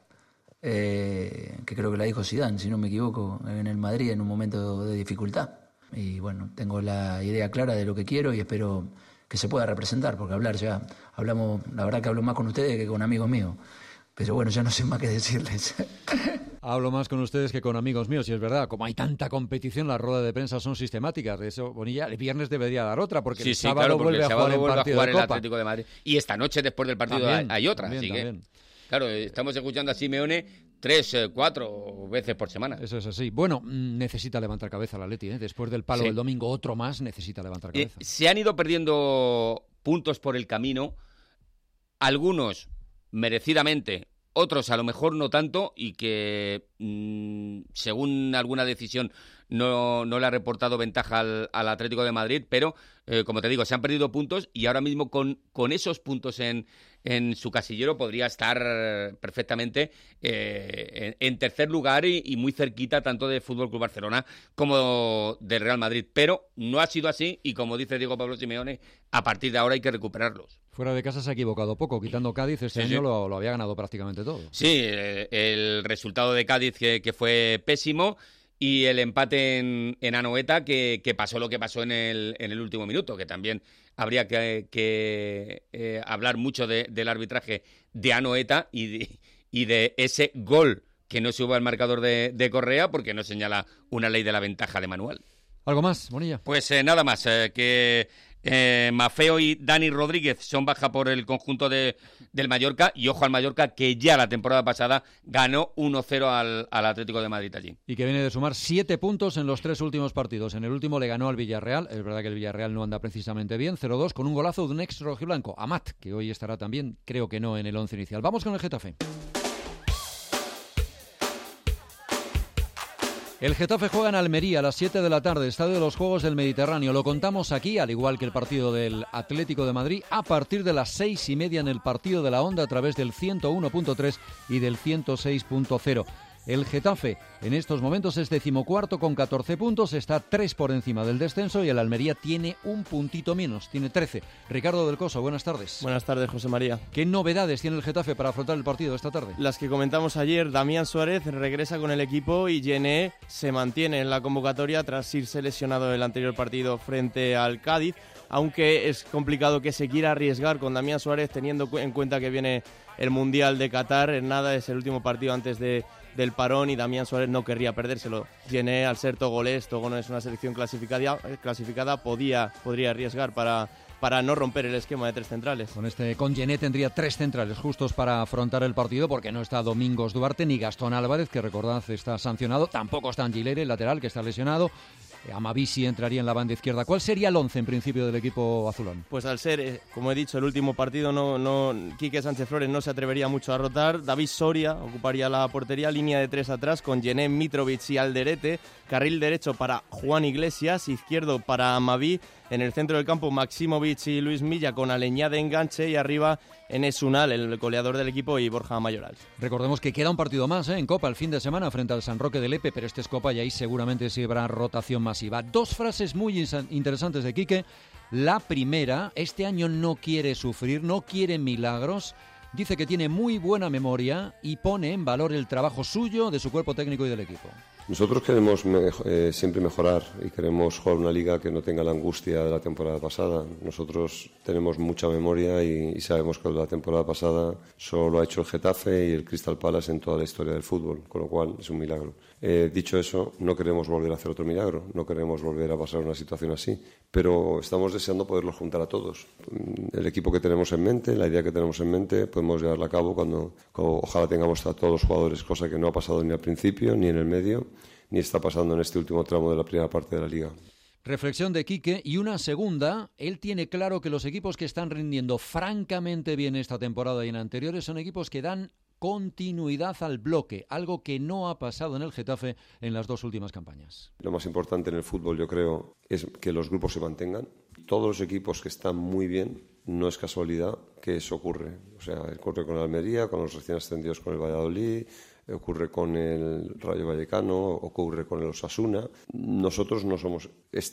Eh, que creo que la dijo Zidane, si no me equivoco, en el Madrid en un momento de dificultad. Y bueno, tengo la idea clara de lo que quiero y espero que se pueda representar, porque hablar ya, hablamos, la verdad que hablo más con ustedes que con amigos míos. Pero bueno, ya no sé más qué decirles. Hablo más con ustedes que con amigos míos, y es verdad, como hay tanta competición, las ruedas de prensa son sistemáticas. De eso, Bonilla, el viernes debería dar otra, porque sí, el sí, sábado claro, porque vuelve el sábado a jugar, vuelve en a jugar el de Copa. Atlético de Madrid. Y esta noche, después del partido, También, hay otra. también, Así que, también. claro, estamos escuchando a Simeone tres, eh, cuatro veces por semana. Eso es así. Bueno, necesita levantar cabeza la Atleti, ¿eh? Después del palo Sí. del domingo, otro más, necesita levantar Eh, cabeza. se han ido perdiendo puntos por el camino, algunos merecidamente, otros a lo mejor no tanto, y que mmm, según alguna decisión no, no le ha reportado ventaja al, al Atlético de Madrid, pero eh, como te digo, se han perdido puntos, y ahora mismo con, con esos puntos en, en su casillero podría estar perfectamente eh, en, en tercer lugar y, y muy cerquita tanto de Fútbol Club Barcelona como del Real Madrid, pero no ha sido así, y como dice Diego Pablo Simeone, a partir de ahora hay que recuperarlos. Fuera de casa se ha equivocado poco, quitando Cádiz, este Sí, año sí. Lo, lo había ganado prácticamente todo. Sí, eh, el resultado de Cádiz que, que fue pésimo, y el empate en, en Anoeta que, que pasó lo que pasó en el, en el último minuto, que también habría que, que eh, hablar mucho de, del arbitraje de Anoeta y de, y de ese gol que no suba al marcador de, de Correa, porque no señala una ley de la ventaja de manual. ¿Algo más, Bonilla? Pues eh, nada más, eh, que eh, Maffeo y Dani Rodríguez son baja por el conjunto de, del Mallorca, y ojo al Mallorca, que ya la temporada pasada ganó uno cero al, al Atlético de Madrid allí. Y que viene de sumar siete puntos en los tres últimos partidos. En el último le ganó al Villarreal. Es verdad que el Villarreal no anda precisamente bien. cero dos con un golazo de un ex rojiblanco, Amat, que hoy estará también, creo que no, en el once inicial. Vamos con el Getafe. El Getafe juega en Almería a las siete de la tarde, Estadio de los Juegos del Mediterráneo. Lo contamos aquí, al igual que el partido del Atlético de Madrid, a partir de las seis y media en el partido de la Onda a través del ciento uno punto tres y del ciento seis punto cero. El Getafe en estos momentos es decimocuarto con catorce puntos, está tres por encima del descenso, y el Almería tiene un puntito menos, tiene trece. Ricardo del Coso, buenas tardes. Buenas tardes, José María. ¿Qué novedades tiene el Getafe para afrontar el partido de esta tarde? Las que comentamos ayer. Damián Suárez regresa con el equipo y Yené se mantiene en la convocatoria tras irse lesionado el anterior partido frente al Cádiz, aunque es complicado que se quiera arriesgar con Damián Suárez teniendo en cuenta que viene el Mundial de Qatar. En nada, es el último partido antes de del parón y Damián Suárez no querría perdérselo. Yené, al ser togolés, Togo no es una selección clasificada, clasificada podía, podría arriesgar para, para no romper el esquema de tres centrales. Con este con Yené tendría tres centrales justos para afrontar el partido, porque no está Domingos Duarte ni Gastón Álvarez, que recordad está sancionado, tampoco está Angilere, el lateral, que está lesionado. Amavisi entraría en la banda izquierda. ¿Cuál sería el once en principio del equipo azulón? Pues al ser, eh, como he dicho, el último partido, no, no, Quique Sánchez Flores no se atrevería mucho a rotar. David Soria ocuparía la portería, línea de tres atrás con Yené, Mitrovic y Alderete. Carril derecho para Juan Iglesias, izquierdo para Amaví. En el centro del campo, Maximovic y Luis Milla con Aleñá de enganche, y arriba Enes Unal, el goleador del equipo, y Borja Mayoral. Recordemos que queda un partido más ¿eh? en Copa el fin de semana frente al San Roque de Lepe, pero este es Copa y ahí seguramente sí habrá rotación masiva. Dos frases muy interesantes de Quique. La primera: este año no quiere sufrir, no quiere milagros. Dice que tiene muy buena memoria y pone en valor el trabajo suyo, de su cuerpo técnico y del equipo. Nosotros queremos me- eh, siempre mejorar y queremos jugar una liga que no tenga la angustia de la temporada pasada. Nosotros tenemos mucha memoria y, y sabemos que la temporada pasada solo ha hecho el Getafe y el Crystal Palace en toda la historia del fútbol, con lo cual es un milagro. Eh, dicho eso, no queremos volver a hacer otro milagro, no queremos volver a pasar una situación así, pero estamos deseando poderlos juntar a todos. El equipo que tenemos en mente, la idea que tenemos en mente, podemos llevarla a cabo cuando, cuando ojalá tengamos a todos los jugadores, cosa que no ha pasado ni al principio ni en el medio, ni está pasando en este último tramo de la primera parte de la Liga. Reflexión de Quique. Y una segunda: él tiene claro que los equipos que están rindiendo francamente bien esta temporada y en anteriores son equipos que dan continuidad al bloque, algo que no ha pasado en el Getafe en las dos últimas campañas. Lo más importante en el fútbol, yo creo, es que los grupos se mantengan. Todos los equipos que están muy bien, no es casualidad que eso ocurre. O sea, ocurre con Almería, con los recién ascendidos con el Valladolid, ocurre con el Rayo Vallecano, ocurre con el Osasuna. Nosotros no somos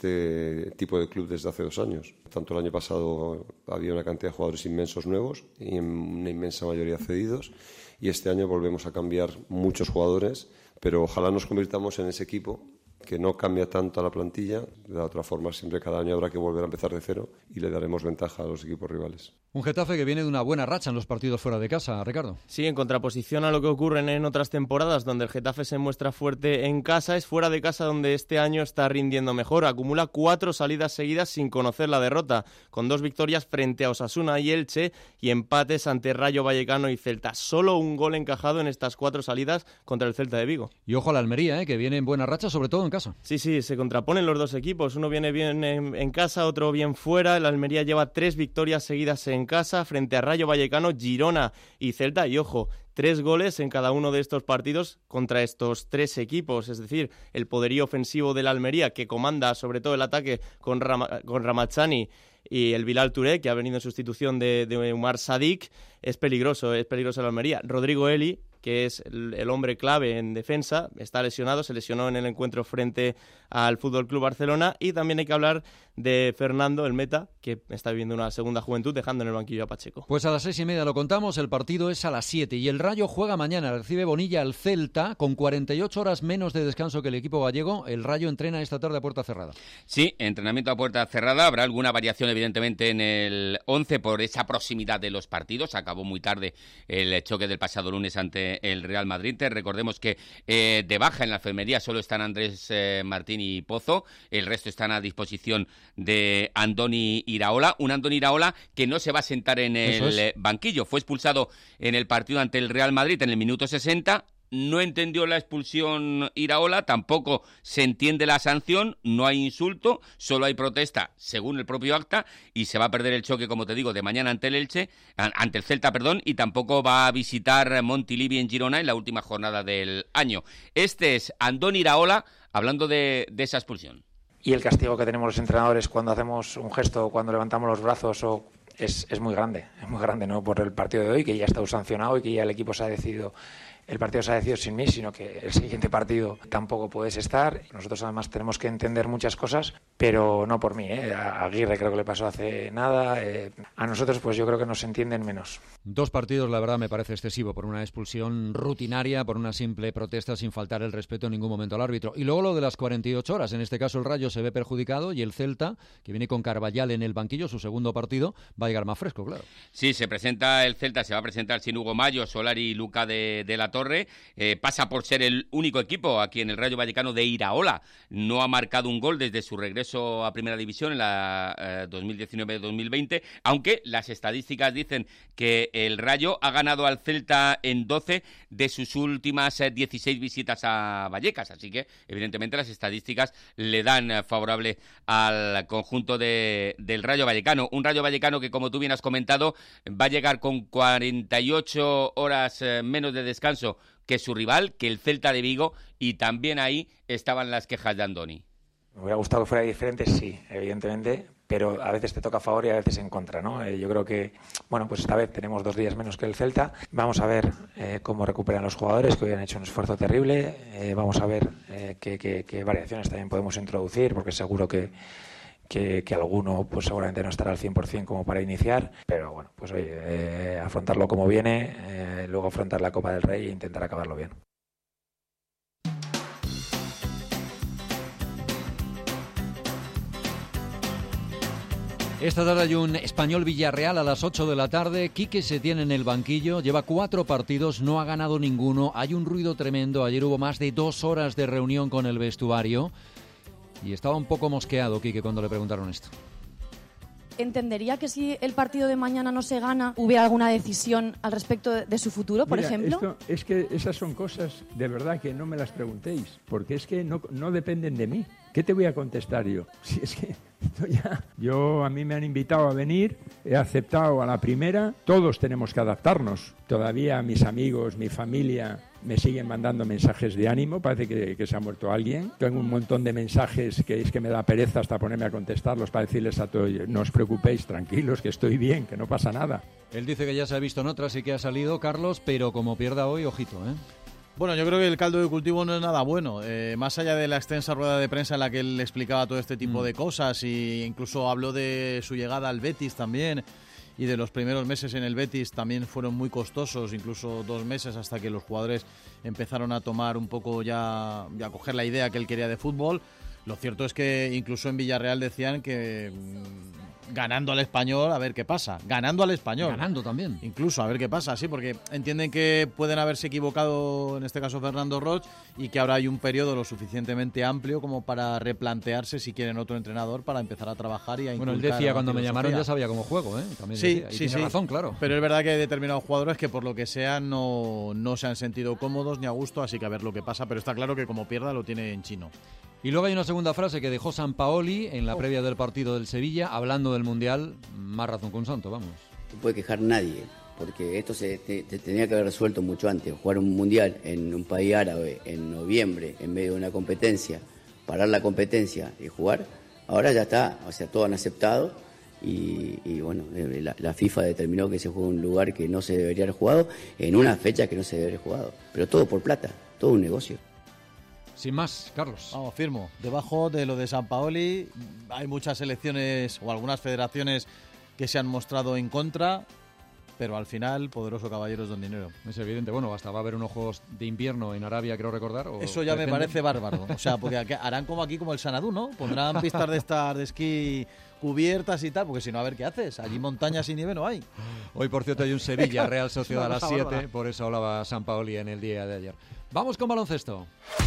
este tipo de club desde hace dos años. Tanto el año pasado había una cantidad de jugadores inmensos nuevos y una inmensa mayoría cedidos, y este año volvemos a cambiar muchos jugadores, pero ojalá nos convirtamos en ese equipo que no cambia tanto a la plantilla. De la otra forma, siempre cada año habrá que volver a empezar de cero y le daremos ventaja a los equipos rivales. Un Getafe que viene de una buena racha en los partidos fuera de casa, Ricardo. Sí, en contraposición a lo que ocurre en otras temporadas, donde el Getafe se muestra fuerte en casa, es fuera de casa donde este año está rindiendo mejor. Acumula cuatro salidas seguidas sin conocer la derrota, con dos victorias frente a Osasuna y Elche y empates ante Rayo Vallecano y Celta. Solo un gol encajado en estas cuatro salidas contra el Celta de Vigo. Y ojo a la Almería, ¿eh? que viene en buena racha, sobre todo en casa. Sí, sí, se contraponen los dos equipos. Uno viene bien en, en casa, otro bien fuera. El Almería lleva tres victorias seguidas en casa frente a Rayo Vallecano, Girona y Celta. Y ojo, tres goles en cada uno de estos partidos contra estos tres equipos. Es decir, el poderío ofensivo de la Almería, que comanda sobre todo el ataque con, Ram- con Ramazani y el Bilal Touré, que ha venido en sustitución de, de Umar Sadik, es peligroso, es peligroso la Almería. Rodrigo Eli, que es el, el hombre clave en defensa, está lesionado, se lesionó en el encuentro frente al F C Barcelona. Y también hay que hablar de Fernando, el meta, que está viviendo una segunda juventud, dejando en el banquillo a Pacheco. Pues a las seis y media lo contamos, el partido es a las siete y el Rayo juega mañana, recibe Bonilla al Celta, con cuarenta y ocho horas menos de descanso que el equipo gallego. El Rayo entrena esta tarde a puerta cerrada. Sí, entrenamiento a puerta cerrada. Habrá alguna variación, evidentemente, en el once por esa proximidad de los partidos. Acabó muy tarde el choque del pasado lunes ante el Real Madrid. Recordemos que eh, de baja en la enfermería solo están Andrés eh, Martín y Pozo. El resto están a disposición de Andoni Iraola. Un Andoni Iraola que no se va a sentar en el es. banquillo. Fue expulsado en el partido ante el Real Madrid en el minuto sesenta. No entendió la expulsión Iraola, tampoco se entiende la sanción, no hay insulto, solo hay protesta, según el propio acta, y se va a perder el choque, como te digo, de mañana ante el Elche, ante el Celta, perdón, y tampoco va a visitar Montilivi en Girona en la última jornada del año. Este es Andoni Iraola hablando de, de esa expulsión. Y el castigo que tenemos los entrenadores cuando hacemos un gesto, cuando levantamos los brazos, o es, es muy grande, es muy grande, no por el partido de hoy, que ya está sancionado y que ya el equipo se ha decidido. El partido se ha decidido sin mí, sino que el siguiente partido tampoco puedes estar. Nosotros además tenemos que entender muchas cosas, pero no por mí, ¿eh? A Aguirre creo que le pasó hace nada. Eh, a nosotros pues yo creo que nos entienden menos. Dos partidos, la verdad, me parece excesivo por una expulsión rutinaria, por una simple protesta sin faltar el respeto en ningún momento al árbitro. Y luego lo de las cuarenta y ocho horas. En este caso el Rayo se ve perjudicado y el Celta, que viene con Carvallal en el banquillo, su segundo partido, va a llegar más fresco, claro. Sí, se presenta el Celta, se va a presentar sin Hugo Mayo, Solari y Luca de, de lateral. Torre, eh, pasa por ser el único equipo aquí en el Rayo Vallecano de Iraola. No ha marcado un gol desde su regreso a Primera División en la eh, dos mil diecinueve dos mil veinte, aunque las estadísticas dicen que el Rayo ha ganado al Celta en doce de sus últimas eh, dieciséis visitas a Vallecas, así que evidentemente las estadísticas le dan eh, favorable al conjunto de, del Rayo Vallecano. Un Rayo Vallecano que, como tú bien has comentado, va a llegar con cuarenta y ocho horas eh, menos de descanso que su rival, que el Celta de Vigo, y también ahí estaban las quejas de Andoni. Me hubiera gustado que fuera diferente, sí, evidentemente, pero a veces te toca a favor y a veces en contra, ¿no? Eh, yo creo que, bueno, pues esta vez tenemos dos días menos que el Celta. Vamos a ver eh, cómo recuperan los jugadores, que hoy han hecho un esfuerzo terrible. Eh, vamos a ver eh, qué, qué, qué variaciones también podemos introducir, porque seguro que, que, que alguno pues seguramente no estará al cien por ciento como para iniciar. Pero bueno, pues oye, eh, afrontarlo como viene, eh, luego afrontar la Copa del Rey e intentar acabarlo bien. Esta tarde hay un Español Villarreal a las ocho de la tarde. Quique Setién en el banquillo, lleva cuatro partidos, no ha ganado ninguno. Hay un ruido tremendo. Ayer hubo más de dos horas de reunión con el vestuario y estaba un poco mosqueado Quique cuando le preguntaron esto. ¿Entendería que si el partido de mañana no se gana, hubiera alguna decisión al respecto de, de su futuro, por Mira, ejemplo? Esto, es que esas son cosas de verdad que no me las preguntéis, porque es que no, no dependen de mí. ¿Qué te voy a contestar yo? Si es que yo ya, yo a mí me han invitado a venir, he aceptado a la primera, todos tenemos que adaptarnos. Todavía mis amigos, mi familia me siguen mandando mensajes de ánimo, parece que, que se ha muerto alguien. Tengo un montón de mensajes que es que me da pereza hasta ponerme a contestarlos para decirles a todos, no os preocupéis, tranquilos, que estoy bien, que no pasa nada. Él dice que ya se ha visto en otras y que ha salido, Carlos, pero como pierda hoy, ojito, ¿eh? Bueno, yo creo que el caldo de cultivo no es nada bueno. Eh, más allá de la extensa rueda de prensa en la que él explicaba todo este tipo mm. de cosas e incluso habló de su llegada al Betis también y de los primeros meses en el Betis también fueron muy costosos, incluso dos meses hasta que los jugadores empezaron a tomar un poco ya, ya a coger la idea que él quería de fútbol. Lo cierto es que incluso en Villarreal decían que mmm, ganando al Español, a ver qué pasa. Ganando al Español. Ganando también. Incluso, a ver qué pasa, sí, porque entienden que pueden haberse equivocado, en este caso Fernando Roig, y que ahora hay un periodo lo suficientemente amplio como para replantearse si quieren otro entrenador para empezar a trabajar y a Bueno, él decía cuando me llamaron ya sabía cómo juego, ¿eh? También sí, decía. Y sí, tiene sí. razón, claro. Pero es verdad que hay determinados jugadores que por lo que sea no, no se han sentido cómodos ni a gusto, así que a ver lo que pasa, pero está claro que como pierda lo tiene en chino. Y luego hay una segunda frase que dejó Sampaoli en la previa del partido del Sevilla, hablando del Mundial, más razón que un santo, vamos. No puede quejar nadie, porque esto se te, te tenía que haber resuelto mucho antes. Jugar un Mundial en un país árabe en noviembre, en medio de una competencia, parar la competencia y jugar, ahora ya está, o sea, todos han aceptado y, y bueno, la, la FIFA determinó que se juega en un lugar que no se debería haber jugado, en una fecha que no se debería haber jugado, pero todo por plata, todo un negocio. Sin más, Carlos. Vamos, firmo. Debajo de lo de Sampaoli hay muchas selecciones o algunas federaciones que se han mostrado en contra, pero al final, poderoso caballero es don dinero. Es evidente. Bueno, hasta va a haber unos Juegos de Invierno en Arabia, creo recordar. O Eso ya pretenden. me parece bárbaro. O sea, porque harán como aquí, como el Sanadú, ¿no? Pondrán pistas de estas de esquí cubiertas y tal, porque si no, a ver qué haces. Allí montañas y nieve no hay. Hoy, por cierto, hay un Sevilla Real Sociedad a las siete, por eso hablaba Sampaoli en el día de ayer. Vamos con baloncesto.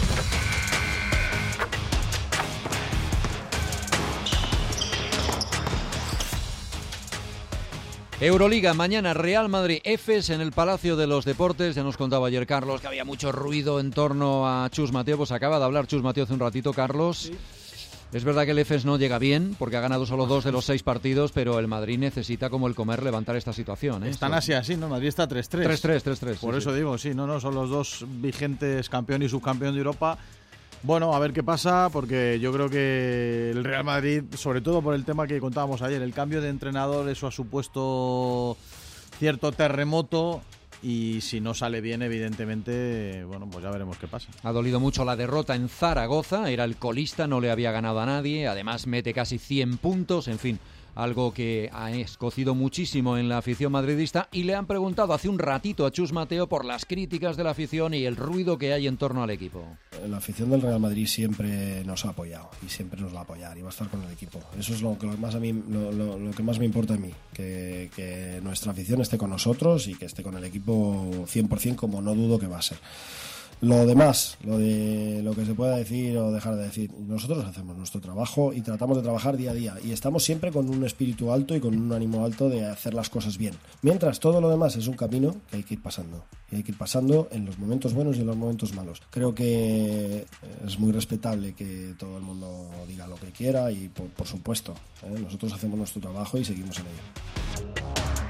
Euroliga, mañana Real Madrid Efes en el Palacio de los Deportes. Ya nos contaba ayer Carlos que había mucho ruido en torno a Chus Mateo. Pues acaba de hablar Chus Mateo hace un ratito, Carlos. Sí. Es verdad que el Efes no llega bien porque ha ganado solo dos de los seis partidos, pero el Madrid necesita como el comer levantar esta situación, ¿eh? Están así, así, ¿no? Madrid está tres tres. tres tres, tres tres. Por sí, eso sí. digo, sí, no, no, son los dos vigentes campeón y subcampeón de Europa. Bueno, a ver qué pasa, porque yo creo que el Real Madrid, sobre todo por el tema que contábamos ayer, el cambio de entrenador, eso ha supuesto cierto terremoto y si no sale bien, evidentemente, bueno, pues ya veremos qué pasa. Ha dolido mucho la derrota en Zaragoza, era el colista, no le había ganado a nadie, además mete casi cien puntos, en fin, algo que ha escocido muchísimo en la afición madridista, y le han preguntado hace un ratito a Chus Mateo por las críticas de la afición y el ruido que hay en torno al equipo. La afición del Real Madrid siempre nos ha apoyado y siempre nos va a apoyar y va a estar con el equipo. Eso es lo que más a mí, lo, lo, lo que más me importa a mí, que, que nuestra afición esté con nosotros y que esté con el equipo cien por ciento, como no dudo que va a ser. Lo demás, lo de lo que se pueda decir o dejar de decir, nosotros hacemos nuestro trabajo y tratamos de trabajar día a día y estamos siempre con un espíritu alto y con un ánimo alto de hacer las cosas bien. Mientras todo lo demás es un camino que hay que ir pasando y hay que ir pasando en los momentos buenos y en los momentos malos. Creo que es muy respetable que todo el mundo diga lo que quiera y por, por supuesto, ¿eh? Nosotros hacemos nuestro trabajo y seguimos en ello.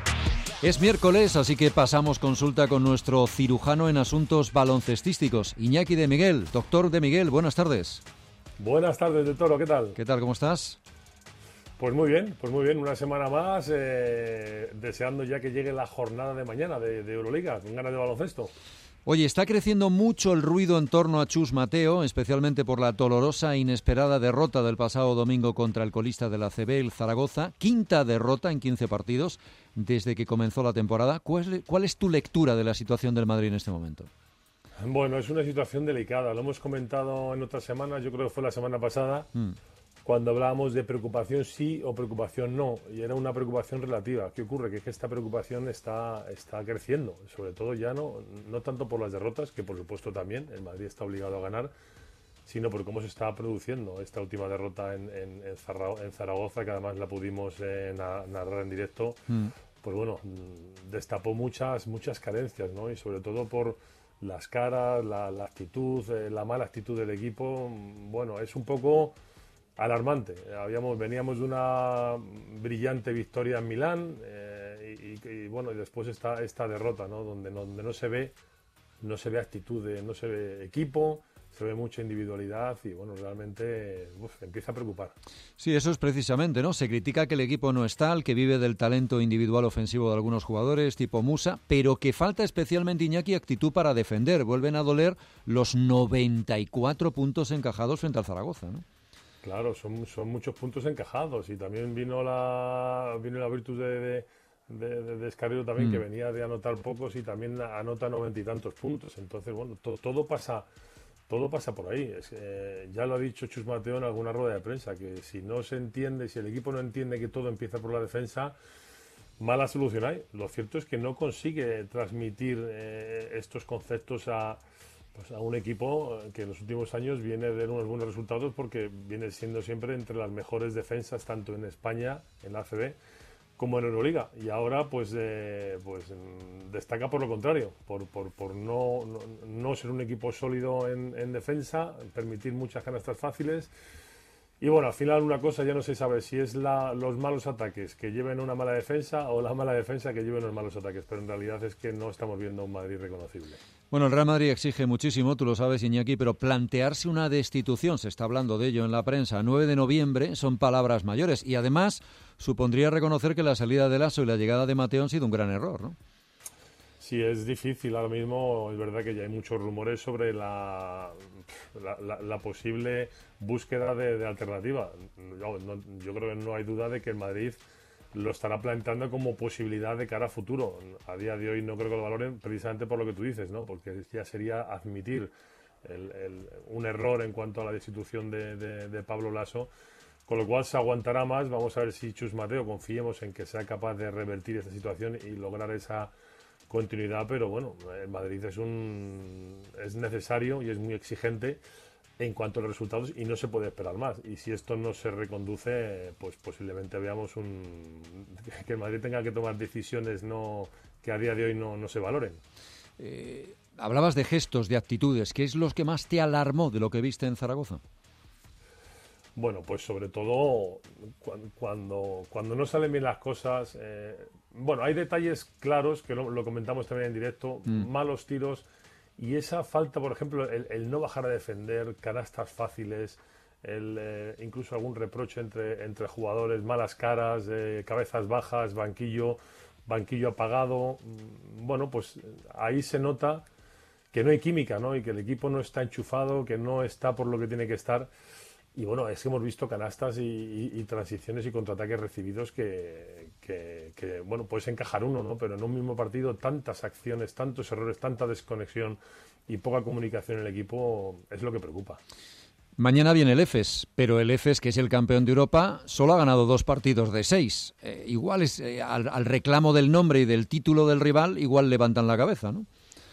Es miércoles, así que pasamos consulta con nuestro cirujano en asuntos baloncestísticos, Iñaki de Miguel. Doctor de Miguel, buenas tardes. Buenas tardes, de Toro, ¿qué tal? ¿Qué tal, cómo estás? Pues muy bien, pues muy bien, una semana más, eh, deseando ya que llegue la jornada de mañana de, de Euroliga, con ganas de baloncesto. Oye, está creciendo mucho el ruido en torno a Chus Mateo, especialmente por la dolorosa e inesperada derrota del pasado domingo contra el colista de la A C B, el Zaragoza. Quinta derrota en quince partidos desde que comenzó la temporada. ¿Cuál es, cuál es tu lectura de la situación del Madrid en este momento? Bueno, es una situación delicada. Lo hemos comentado en otras semanas, yo creo que fue la semana pasada, mm. cuando hablábamos de preocupación sí o preocupación no. Y era una preocupación relativa. ¿Qué ocurre? Que es que esta preocupación está, está creciendo. Sobre todo ya no, no tanto por las derrotas, que por supuesto también, el Madrid está obligado a ganar, sino por cómo se está produciendo esta última derrota en, en, en Zaragoza, que además la pudimos eh, narrar en directo. Mm. Pues bueno, destapó muchas, muchas carencias, ¿no? Y sobre todo por las caras, la, la actitud, eh, la mala actitud del equipo. Bueno, es un poco alarmante. Habíamos, veníamos de una brillante victoria en Milán eh, y, y bueno, y después esta, esta derrota, ¿no? Donde, no, donde no se ve, no se ve actitud, de, no se ve equipo, se ve mucha individualidad y bueno, realmente uf, empieza a preocupar. Sí, eso es precisamente, ¿no? Se critica que el equipo no es tal, que vive del talento individual ofensivo de algunos jugadores, tipo Musa, pero que falta especialmente, Iñaki, actitud para defender. Vuelven a doler los noventa y cuatro puntos encajados frente al Zaragoza, ¿no? Claro, son, son muchos puntos encajados y también vino la, vino la virtud de... de de, de, de Escarrero también, mm. que venía de anotar pocos y también anota noventa y tantos puntos. Entonces, bueno, to, todo pasa todo pasa por ahí. Es, eh, ya lo ha dicho Chus Mateo en alguna rueda de prensa, que si no se entiende, si el equipo no entiende que todo empieza por la defensa, mala solución hay. Lo cierto es que no consigue transmitir eh, estos conceptos a, pues a un equipo que en los últimos años viene de unos buenos resultados porque viene siendo siempre entre las mejores defensas, tanto en España, en la A C B, como en Euroliga, y ahora pues eh, pues destaca por lo contrario, por, por, por no, no, no ser un equipo sólido en, en defensa, permitir muchas canastas fáciles, y bueno, al final una cosa ya no se sabe si es la, los malos ataques que lleven una mala defensa o la mala defensa que lleven los malos ataques, pero en realidad es que no estamos viendo un Madrid reconocible. Bueno, el Real Madrid exige muchísimo, tú lo sabes, Iñaki, pero plantearse una destitución, se está hablando de ello en la prensa, nueve de noviembre, son palabras mayores. Y además supondría reconocer que la salida de Lasso y la llegada de Mateo han sido un gran error, ¿no? Sí, es difícil. Ahora mismo es verdad que ya hay muchos rumores sobre la, la, la, la posible búsqueda de, de alternativa. Yo, no, yo creo que no hay duda de que el Madrid lo estará planteando como posibilidad de cara a futuro. A día de hoy no creo que lo valoren precisamente por lo que tú dices, ¿no? Porque ya sería admitir el, el, un error en cuanto a la destitución de, de, de Pablo Lasso, con lo cual se aguantará más. Vamos a ver si Chus Mateo, confiemos en que sea capaz de revertir esta situación y lograr esa continuidad, pero bueno, el Madrid es un es necesario y es muy exigente en cuanto a los resultados y no se puede esperar más. Y si esto no se reconduce, pues posiblemente veamos un que el Madrid tenga que tomar decisiones no que a día de hoy no, no se valoren. Eh, hablabas de gestos, de actitudes. ¿Qué es lo que más te alarmó de lo que viste en Zaragoza? Bueno, pues sobre todo cuando, cuando no salen bien las cosas. Eh, bueno, hay detalles claros, que lo, lo comentamos también en directo, mm. malos tiros. Y esa falta, por ejemplo, el, el no bajar a defender, canastas fáciles, el, eh, incluso algún reproche entre, entre jugadores, malas caras, eh, cabezas bajas, banquillo, banquillo apagado. Bueno, pues ahí se nota que no hay química, ¿no? Y que el equipo no está enchufado, que no está por lo que tiene que estar. Y bueno, es que hemos visto canastas y, y, y transiciones y contraataques recibidos que, que, que, bueno, puedes encajar uno, ¿no? Pero en un mismo partido tantas acciones, tantos errores, tanta desconexión y poca comunicación en el equipo es lo que preocupa. Mañana viene el Efes, pero el Efes, que es el campeón de Europa, solo ha ganado dos partidos de seis. Eh, igual es eh, al, al reclamo del nombre y del título del rival, igual levantan la cabeza, ¿no?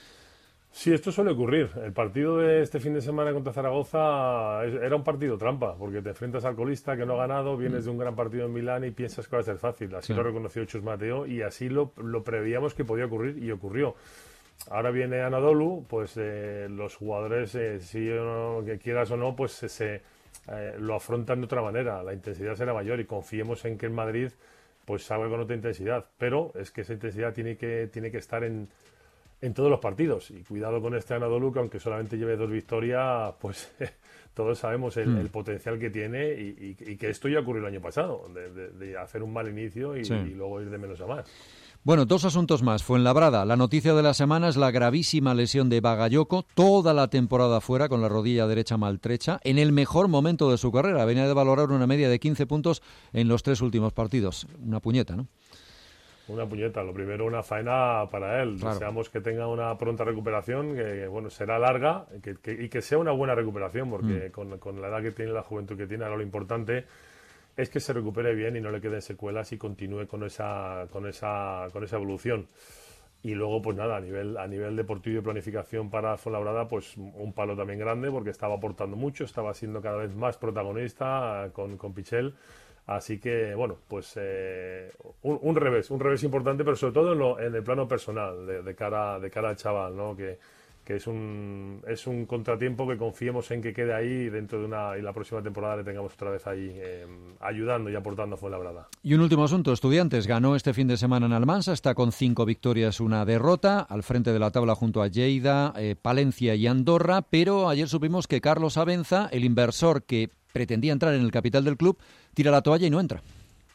Sí, esto suele ocurrir. El partido de este fin de semana contra Zaragoza era un partido trampa, porque te enfrentas al colista que no ha ganado, vienes de un gran partido en Milán y piensas que va a ser fácil. Así sí. Lo reconoció Chus Mateo y así lo, lo preveíamos que podía ocurrir y ocurrió. Ahora viene Anadolu, pues eh, los jugadores, eh, si o no, que quieras o no, pues se, eh, lo afrontan de otra manera. La intensidad será mayor y confiemos en que en Madrid pues salga con otra intensidad. Pero es que esa intensidad tiene que, tiene que estar en... en todos los partidos, y cuidado con este Anadolu, que aunque solamente lleve dos victorias, pues todos sabemos el, mm. el potencial que tiene y, y, y que esto ya ocurrió el año pasado, de, de, de hacer un mal inicio y, sí. y luego ir de menos a más. Bueno, dos asuntos más. Fuenlabrada, la noticia de la semana es la gravísima lesión de Bagayoko, toda la temporada fuera con la rodilla derecha maltrecha, en el mejor momento de su carrera. Venía de valorar una media de quince puntos en los tres últimos partidos. Una puñeta, ¿no? Una puñeta, lo primero una faena para él. Claro. Deseamos que tenga una pronta recuperación, que bueno, será larga que, que, y que sea una buena recuperación, porque mm. con, con la edad que tiene, la juventud que tiene, ahora lo importante es que se recupere bien y no le queden secuelas y continúe con esa, con esa, con esa evolución. Y luego, pues nada, a nivel, a nivel deportivo y planificación para Fuenlabrada, pues un palo también grande, porque estaba aportando mucho, estaba siendo cada vez más protagonista con, con Pichel. Así que, bueno, pues eh, un, un revés, un revés importante, pero sobre todo en, lo, en el plano personal, de, de cara de cara al chaval, ¿no? Que, que es un es un contratiempo que confiemos en que quede ahí dentro de una y la próxima temporada le tengamos otra vez ahí eh, ayudando y aportando a Fuenlabrada. Y un último asunto, Estudiantes ganó este fin de semana en Almansa, está con cinco victorias, una derrota, al frente de la tabla junto a Lleida, eh, Palencia y Andorra, pero ayer supimos que Carlos Abenza, el inversor que pretendía entrar en el capital del club, tira la toalla y no entra.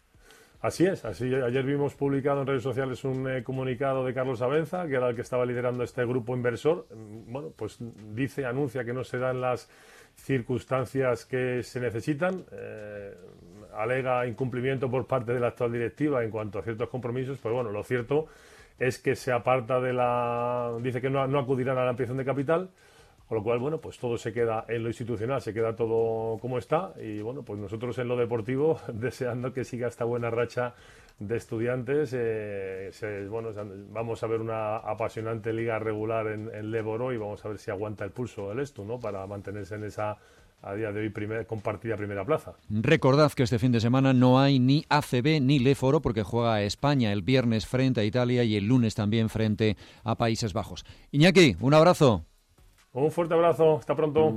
Así es, así ayer vimos publicado en redes sociales un eh, comunicado de Carlos Abenza, que era el que estaba liderando este grupo inversor. Bueno, pues dice, anuncia que no se dan las circunstancias que se necesitan, eh, alega incumplimiento por parte de la actual directiva en cuanto a ciertos compromisos, pues bueno, lo cierto es que se aparta de la... dice que no, no acudirán a la ampliación de capital. Con lo cual, bueno, pues todo se queda en lo institucional, se queda todo como está y, bueno, pues nosotros en lo deportivo deseando que siga esta buena racha de Estudiantes. Eh, se, bueno, vamos a ver una apasionante liga regular en, en Leboro y vamos a ver si aguanta el pulso el Estu, ¿no? Para mantenerse en esa, a día de hoy, primer, compartida primera plaza. Recordad que este fin de semana no hay ni A C B ni Leforo porque juega a España el viernes frente a Italia y el lunes también frente a Países Bajos. Iñaki, un abrazo. Un fuerte abrazo, hasta pronto.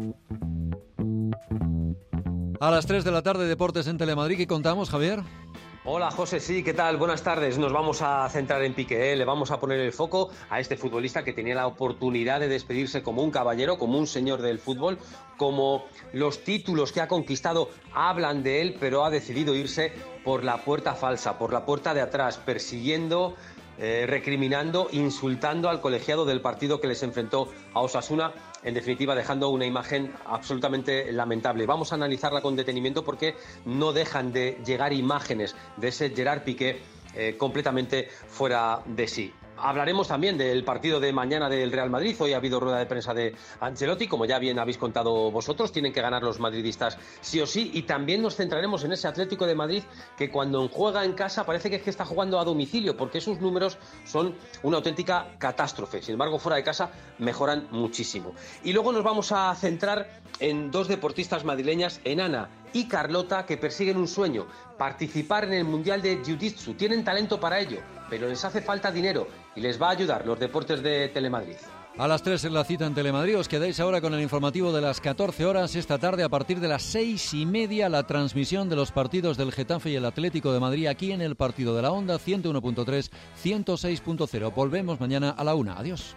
A las tres de la tarde, Deportes en Telemadrid. ¿Qué contamos, Javier? Hola José, sí, ¿qué tal? Buenas tardes. Nos vamos a centrar en Piqué, ¿eh? Le vamos a poner el foco a este futbolista que tenía la oportunidad de despedirse como un caballero, como un señor del fútbol, como los títulos que ha conquistado hablan de él, pero ha decidido irse por la puerta falsa, por la puerta de atrás, persiguiendo... Eh, recriminando, insultando al colegiado del partido que les enfrentó a Osasuna, en definitiva dejando una imagen absolutamente lamentable. Vamos a analizarla con detenimiento porque no dejan de llegar imágenes de ese Gerard Piqué eh, completamente fuera de sí. Hablaremos también del partido de mañana del Real Madrid. Hoy ha habido rueda de prensa de Ancelotti, como ya bien habéis contado vosotros. Tienen que ganar los madridistas sí o sí. Y también nos centraremos en ese Atlético de Madrid que cuando juega en casa parece que es que está jugando a domicilio, porque sus números son una auténtica catástrofe. Sin embargo, fuera de casa mejoran muchísimo. Y luego nos vamos a centrar en dos deportistas madrileñas, en Ana y Carlota, que persiguen un sueño: participar en el Mundial de Jiu-Jitsu. Tienen talento para ello, pero les hace falta dinero y les va a ayudar los deportes de Telemadrid. A las tres en la cita en Telemadrid. Os quedáis ahora con el informativo de las catorce horas. Esta tarde, a partir de las seis y media, la transmisión de los partidos del Getafe y el Atlético de Madrid aquí en el Partido de la Onda, ciento uno punto tres, ciento seis punto cero. Volvemos mañana a la una. Adiós.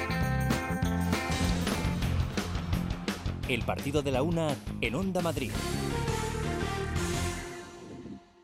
El partido de la una en Onda Madrid.